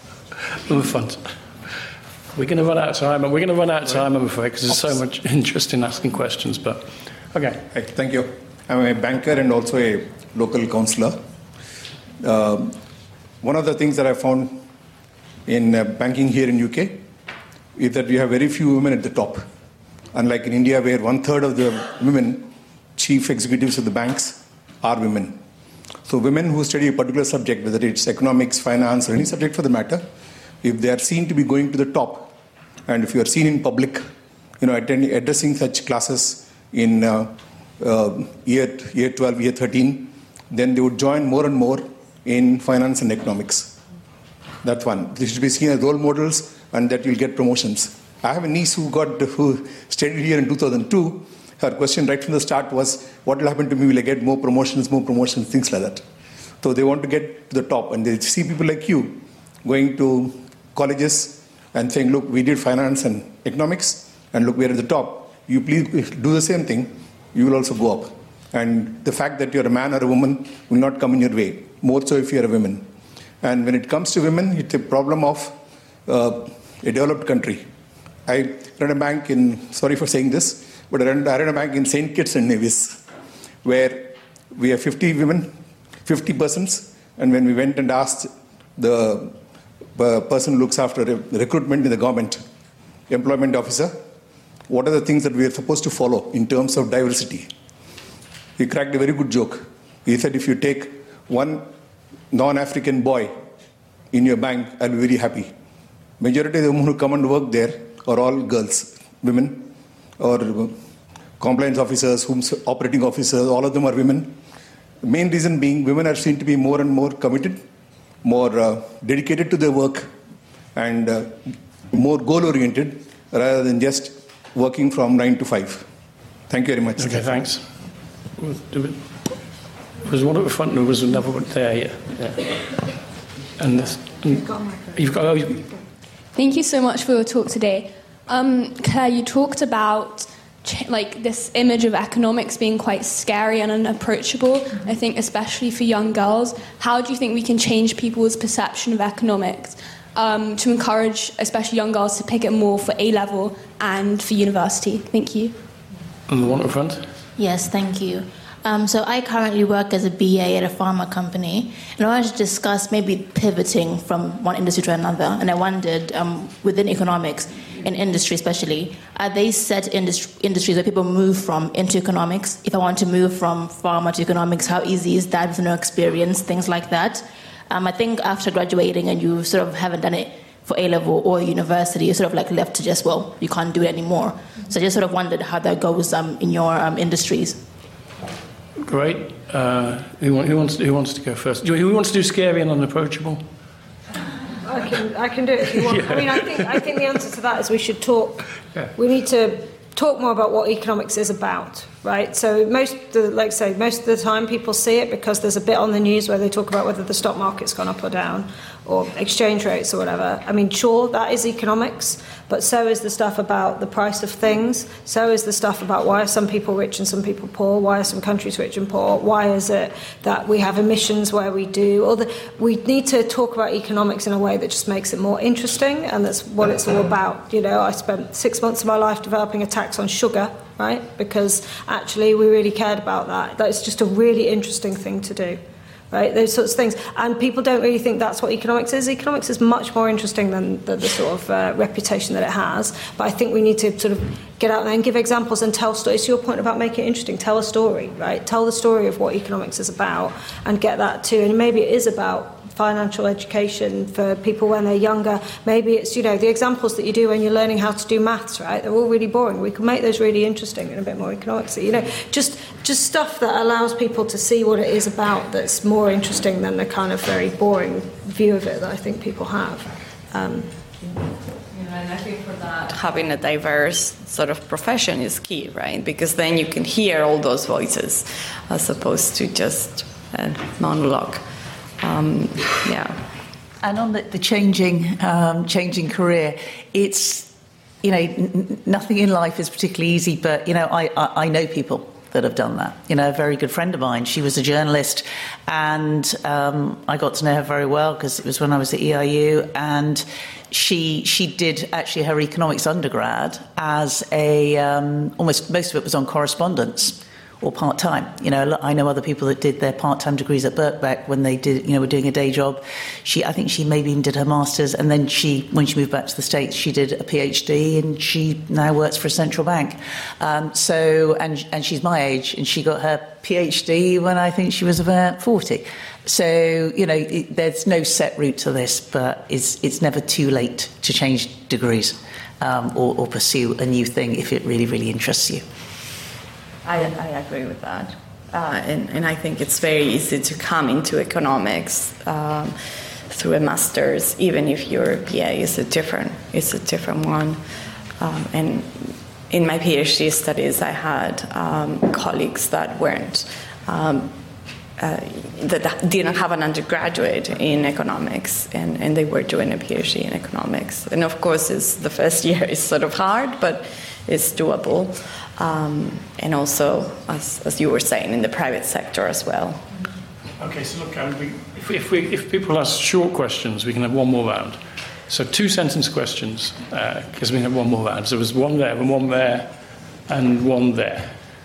on the front. We're going to run out of time. We're going to run out of time, I'm afraid, because there's so much interest in asking questions. But okay. Hey, thank you. I'm a banker and also a local councillor. Uh, one of the things that I found in uh, banking here in U K is that we have very few women at the top. Unlike in India, where one-third of the women chief executives of the banks are women. So women who study a particular subject, whether it's economics, finance, or any subject for the matter, if they are seen to be going to the top, and if you are seen in public, you know, attending, addressing such classes in uh, uh, year, year twelve, year thirteen, then they would join more and more in finance and economics. That's one. They should be seen as role models, and that you'll get promotions. I have a niece who got who studied here in two thousand two. Her question right from the start was, what will happen to me? Will I get more promotions, more promotions, things like that. So they want to get to the top, and they see people like you going to colleges and saying, look, we did finance and economics, and look, we're at the top. You please do the same thing, you will also go up. And the fact that you're a man or a woman will not come in your way, more so if you're a woman. And when it comes to women, it's a problem of uh, a developed country. I run a bank in, sorry for saying this, but I run, I run a bank in Saint Kitts and Nevis, where we have fifty women, fifty persons, and when we went and asked the uh, person who looks after recruitment in the government, employment officer, what are the things that we are supposed to follow in terms of diversity? He cracked a very good joke. He said, if you take one non-African boy in your bank, I'll be very happy. Majority of the women who come and work there are all girls, women, or compliance officers, operating officers, all of them are women. The main reason being women are seen to be more and more committed, more uh, dedicated to their work, and uh, more goal-oriented rather than just working from nine to five. Thank you very much. Okay, thanks. There's one at the front and there was another one there, yeah. yeah. And this, and you've got, you've got oh, you, Thank you so much for your talk today. Um, Claire, you talked about ch- like this image of economics being quite scary and unapproachable, mm-hmm. I think especially for young girls. How do you think we can change people's perception of economics um, to encourage especially young girls to pick it more for A-level and for university? Thank you. And the one at the front? Yes, thank you. Um, so I currently work as a B A at a pharma company, and I wanted to discuss maybe pivoting from one industry to another. And I wondered, um, within economics, in industry especially, are they set industri- industries where people move from into economics? If I want to move from pharma to economics, how easy is that with no experience, things like that? Um, I think after graduating and you sort of haven't done it for A-level or university, you're sort of like left to just, well, you can't do it anymore. So I just sort of wondered how that goes um, in your um, industries. Great. Uh, who, who, wants, who wants to go first? Who wants to do scary and unapproachable? I can, I can do it if you want. Yeah. I mean, I think, I think the answer to that is we should talk. Yeah. We need to talk more about what economics is about. right? So most, the, like I say, most of the time people see it because there's a bit on the news where they talk about whether the stock market's gone up or down, or exchange rates or whatever. I mean, sure, that is economics, but so is the stuff about the price of things. So is the stuff about why are some people rich and some people poor? Why are some countries rich and poor? Why is it that we have emissions where we do? Or the, we need to talk about economics in a way that just makes it more interesting, and that's what it's all about. You know, I spent six months of my life developing a tax on sugar, right? Because actually we really cared about that. That's just a really interesting thing to do. Right, those sorts of things. And people don't really think that's what economics is. Economics is much more interesting than the, the sort of uh, reputation that it has. But I think we need to sort of get out there and give examples and tell stories. It's your point about making it interesting. Tell a story, right? Tell the story of what economics is about and get that too. And maybe it is about financial education for people when they're younger. Maybe it's, you know, the examples that you do when you're learning how to do maths, right? They're all really boring. We can make those really interesting and a bit more economics. You know, just just stuff that allows people to see what it is about that's more interesting than the kind of very boring view of it that I think people have. Um, Yeah, and I think for that, having a diverse sort of profession is key, right? Because then you can hear all those voices as opposed to just a monologue. Um, yeah. And on the, the changing, um, changing career, it's, you know, n- nothing in life is particularly easy, but, you know, I, I, I know people that have done that. You know, a very good friend of mine, she was a journalist, and um, I got to know her very well because it was when I was at E I U, and she she did actually her economics undergrad as a, um, almost most of it was on correspondence or part-time. You know, I know other people that did their part-time degrees at Birkbeck when they did, you know, were doing a day job. She, I think she maybe even did her master's, and then she, when she moved back to the States, she did a PhD, and she now works for a central bank. Um, so, and and she's my age, and she got her PhD when I think she was about forty. So, you know, it, there's no set route to this, but it's it's never too late to change degrees um, or, or pursue a new thing if it really, really interests you. I, I agree with that. Uh, and, and I think it's very easy to come into economics um, through a master's, even if your B A is a different, is a different one. Um, and in my PhD studies, I had um, colleagues that weren't, um, uh, that didn't have an undergraduate in economics, and, and they were doing a PhD in economics. And of course, it's, the first year is sort of hard, but it's doable. Um, and also, as, as you were saying, in the private sector as well. Okay, so look, um, we, if, if, we, if people ask short questions, we can have one more round. So two sentence questions, because uh, we have one more round. So there was one there, and one there, and one there.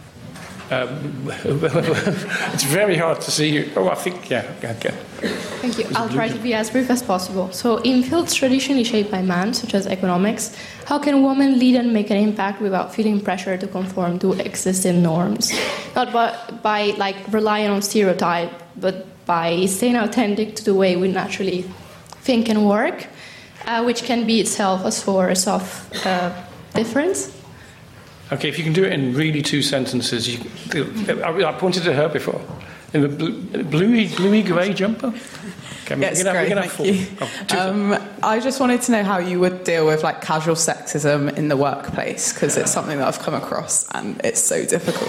Um, it's very hard to see you. Oh, I think, yeah, okay. Thank you. I'll try to be as brief as possible. So, in fields traditionally shaped by men, such as economics, how can women lead and make an impact without feeling pressure to conform to existing norms? Not by, by like relying on stereotype, but by staying authentic to the way we naturally think and work, uh, which can be itself a source of uh, difference. Okay, if you can do it in really two sentences. You, I, I pointed to her before. In the blue, bluey, bluey grey jumper? Okay, yes, gonna, great, have, thank you. Oh, um, I just wanted to know how you would deal with like casual sexism in the workplace, because it's something that I've come across and it's so difficult.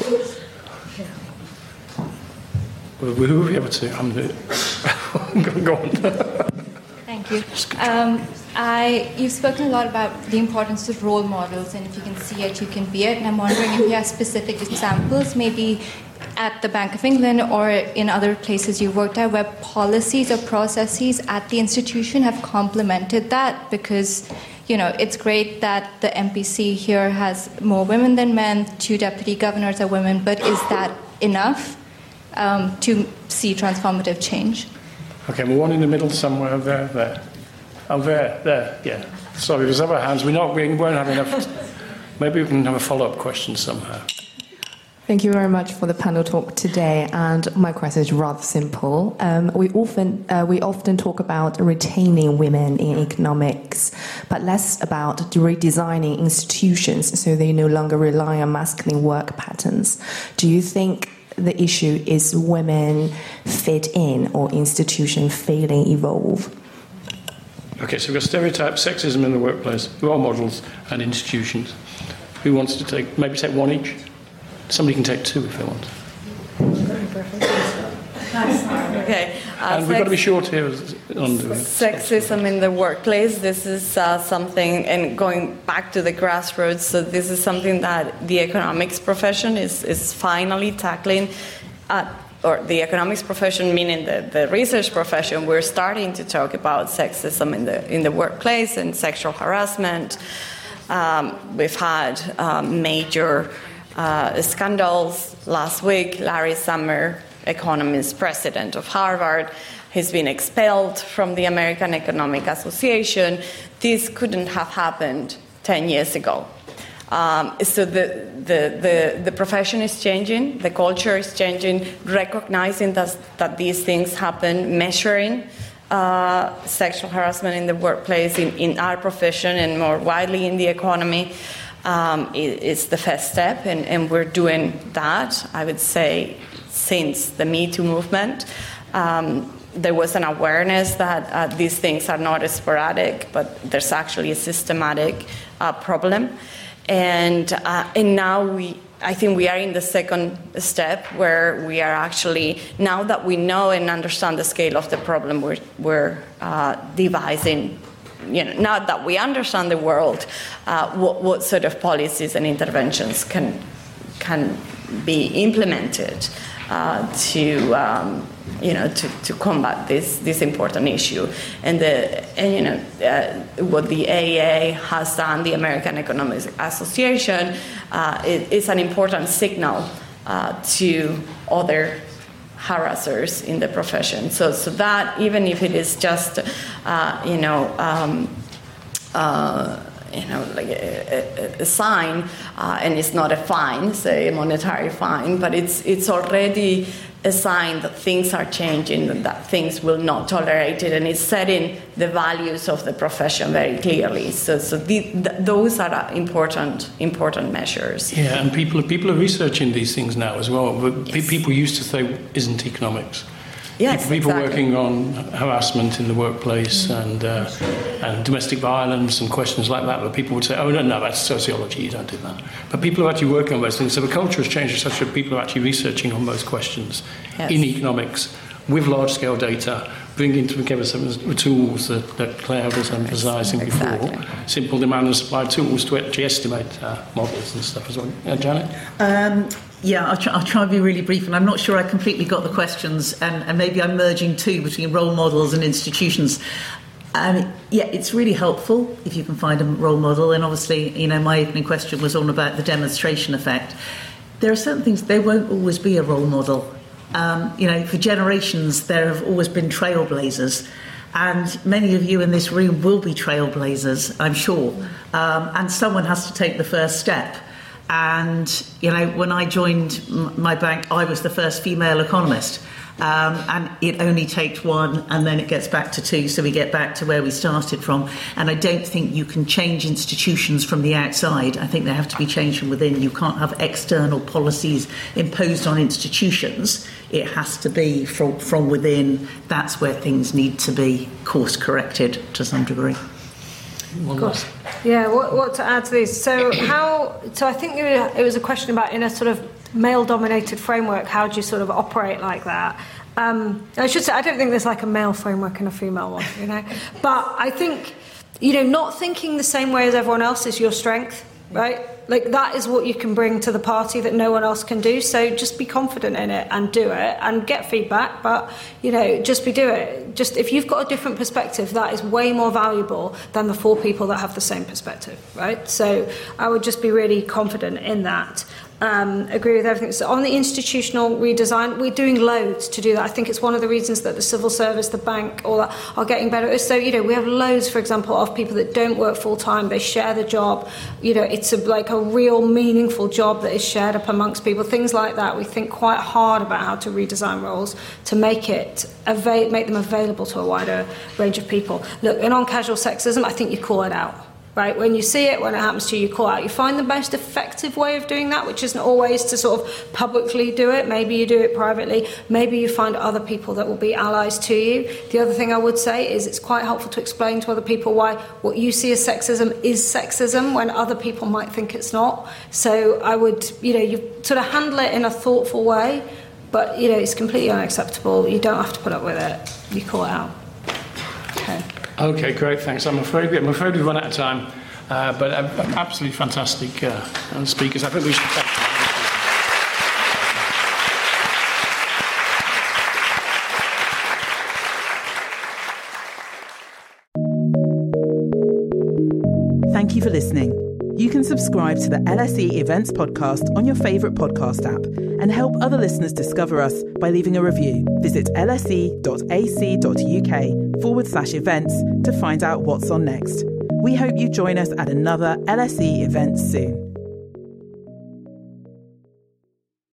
Well, we will be able to. I'm the... Go on. Thank you. Um, I, you've spoken a lot about the importance of role models, and if you can see it, you can be it. And I'm wondering if you have specific examples, maybe at the Bank of England or in other places you've worked at, where policies or processes at the institution have complemented that. Because, you know, it's great that the M P C here has more women than men, two deputy governors are women, but is that enough um, to see transformative change? Okay, well, one in the middle somewhere, there, there. Oh, there, there, yeah. Sorry, there's other hands. We're not, we won't have enough. Maybe we can have a follow-up question somehow. Thank you very much for the panel talk today, and my question is rather simple. Um, we often uh, we often talk about retaining women in economics, but less about redesigning institutions so they no longer rely on masculine work patterns. Do you think the issue is women fit in or institution failing evolve? Okay, so we've got stereotypes, sexism in the workplace, role models, and institutions. Who wants to take, maybe take one each? Somebody can take two if they want. Okay. Uh, and we've got to be short here on the sexism in the workplace. This is uh, something, and going back to the grassroots, so this is something that the economics profession is, is finally tackling. Uh, or the economics profession, meaning the, the research profession, we're starting to talk about sexism in the in the workplace and sexual harassment. Um, we've had um, major uh, scandals last week. Larry Summers, economist, president of Harvard, has been expelled from the American Economic Association. This couldn't have happened ten years ago. Um, so the, the, the, the profession is changing, the culture is changing, recognizing that, that these things happen, measuring uh, sexual harassment in the workplace, in, in our profession and more widely in the economy, um, is the first step, and, and we're doing that, I would say, since the Me Too movement. Um, there was an awareness that uh, these things are not sporadic, but there's actually a systematic uh, problem. And uh, and now we, I think we are in the second step where we are actually, now that we know and understand the scale of the problem, we're, we're uh, devising, you know, now that we understand the world, uh, what, what sort of policies and interventions can can be implemented uh, to um, you know to, to combat this this important issue. And the and you know uh, what the A E A has done, the American Economic Association, uh, is, is an important signal uh, to other harassers in the profession. So so that even if it is just uh, you know. Um, uh, you know, like a, a, a sign, uh, and it's not a fine, say a monetary fine, but it's it's already a sign that things are changing, that things will not tolerate it, and it's setting the values of the profession very clearly. So, so the, the, those are important important measures. Yeah, and people people are researching these things now as well. But yes. People used to say, "Isn't economics?" Yes, people exactly. working on harassment in the workplace mm. and uh, and domestic violence and questions like that, but people would say, oh, no, no, that's sociology, you don't do that. But people are actually working on those things. So the culture has changed such that people are actually researching on those questions yes. in economics with large-scale data, bringing together some of the tools that, that Claire was emphasising exactly. before, simple demand and supply tools to actually estimate uh, models and stuff as well. Uh, Janet? Um, Yeah, I'll try, I'll try and be really brief, and I'm not sure I completely got the questions, and, and maybe I'm merging two between role models and institutions. Um, yeah, it's really helpful if you can find a role model, and obviously, you know, my opening question was all about the demonstration effect. There are certain things, there won't always be a role model. Um, you know, for generations, there have always been trailblazers, and many of you in this room will be trailblazers, I'm sure, um, and someone has to take the first step. And, you know, when I joined my bank, I was the first female economist. Um, and it only takes one, and then it gets back to two, so we get back to where we started from. And I don't think you can change institutions from the outside. I think they have to be changed from within. You can't have external policies imposed on institutions. It has to be from, from within. That's where things need to be course-corrected to some degree. Of course. Yeah, what, what to add to these? So how? So I think it was a question about, in a sort of male-dominated framework, how do you sort of operate like that? Um, I should say, I don't think there's like a male framework and a female one, you know. But I think, you know, not thinking the same way as everyone else is your strength, right? Like, that is what you can bring to the party that no one else can do. So just be confident in it and do it and get feedback. But, you know, just be do it. Just if you've got a different perspective, that is way more valuable than the four people that have the same perspective, right? So I would just be really confident in that. Um, agree with everything. So on the institutional redesign, we're doing loads to do that. I think it's one of the reasons that the civil service, the bank, all that are getting better. So, you know, we have loads, for example, of people that don't work full time. They share the job. You know, it's a, like a real meaningful job that is shared up amongst people. Things like that. We think quite hard about how to redesign roles to make it ava- make them available to a wider range of people. Look, and on casual sexism, I think you call it out. right? When you see it, when it happens to you, you call out. You find the most effective way of doing that, which isn't always to sort of publicly do it. Maybe you do it privately. Maybe you find other people that will be allies to you. The other thing I would say is it's quite helpful to explain to other people why what you see as sexism is sexism when other people might think it's not. So I would, you know, you sort of handle it in a thoughtful way, but, you know, it's completely unacceptable. You don't have to put up with it. You call it out. Okay. Okay, great, thanks. I'm afraid, we, I'm afraid we've run out of time, uh, but uh, absolutely fantastic uh, speakers. I think we should thank them. Thank you for listening. You can subscribe to the L S E Events podcast on your favourite podcast app and help other listeners discover us by leaving a review. Visit lse.ac.uk forward slash events to find out what's on next. We hope you join us at another L S E event soon.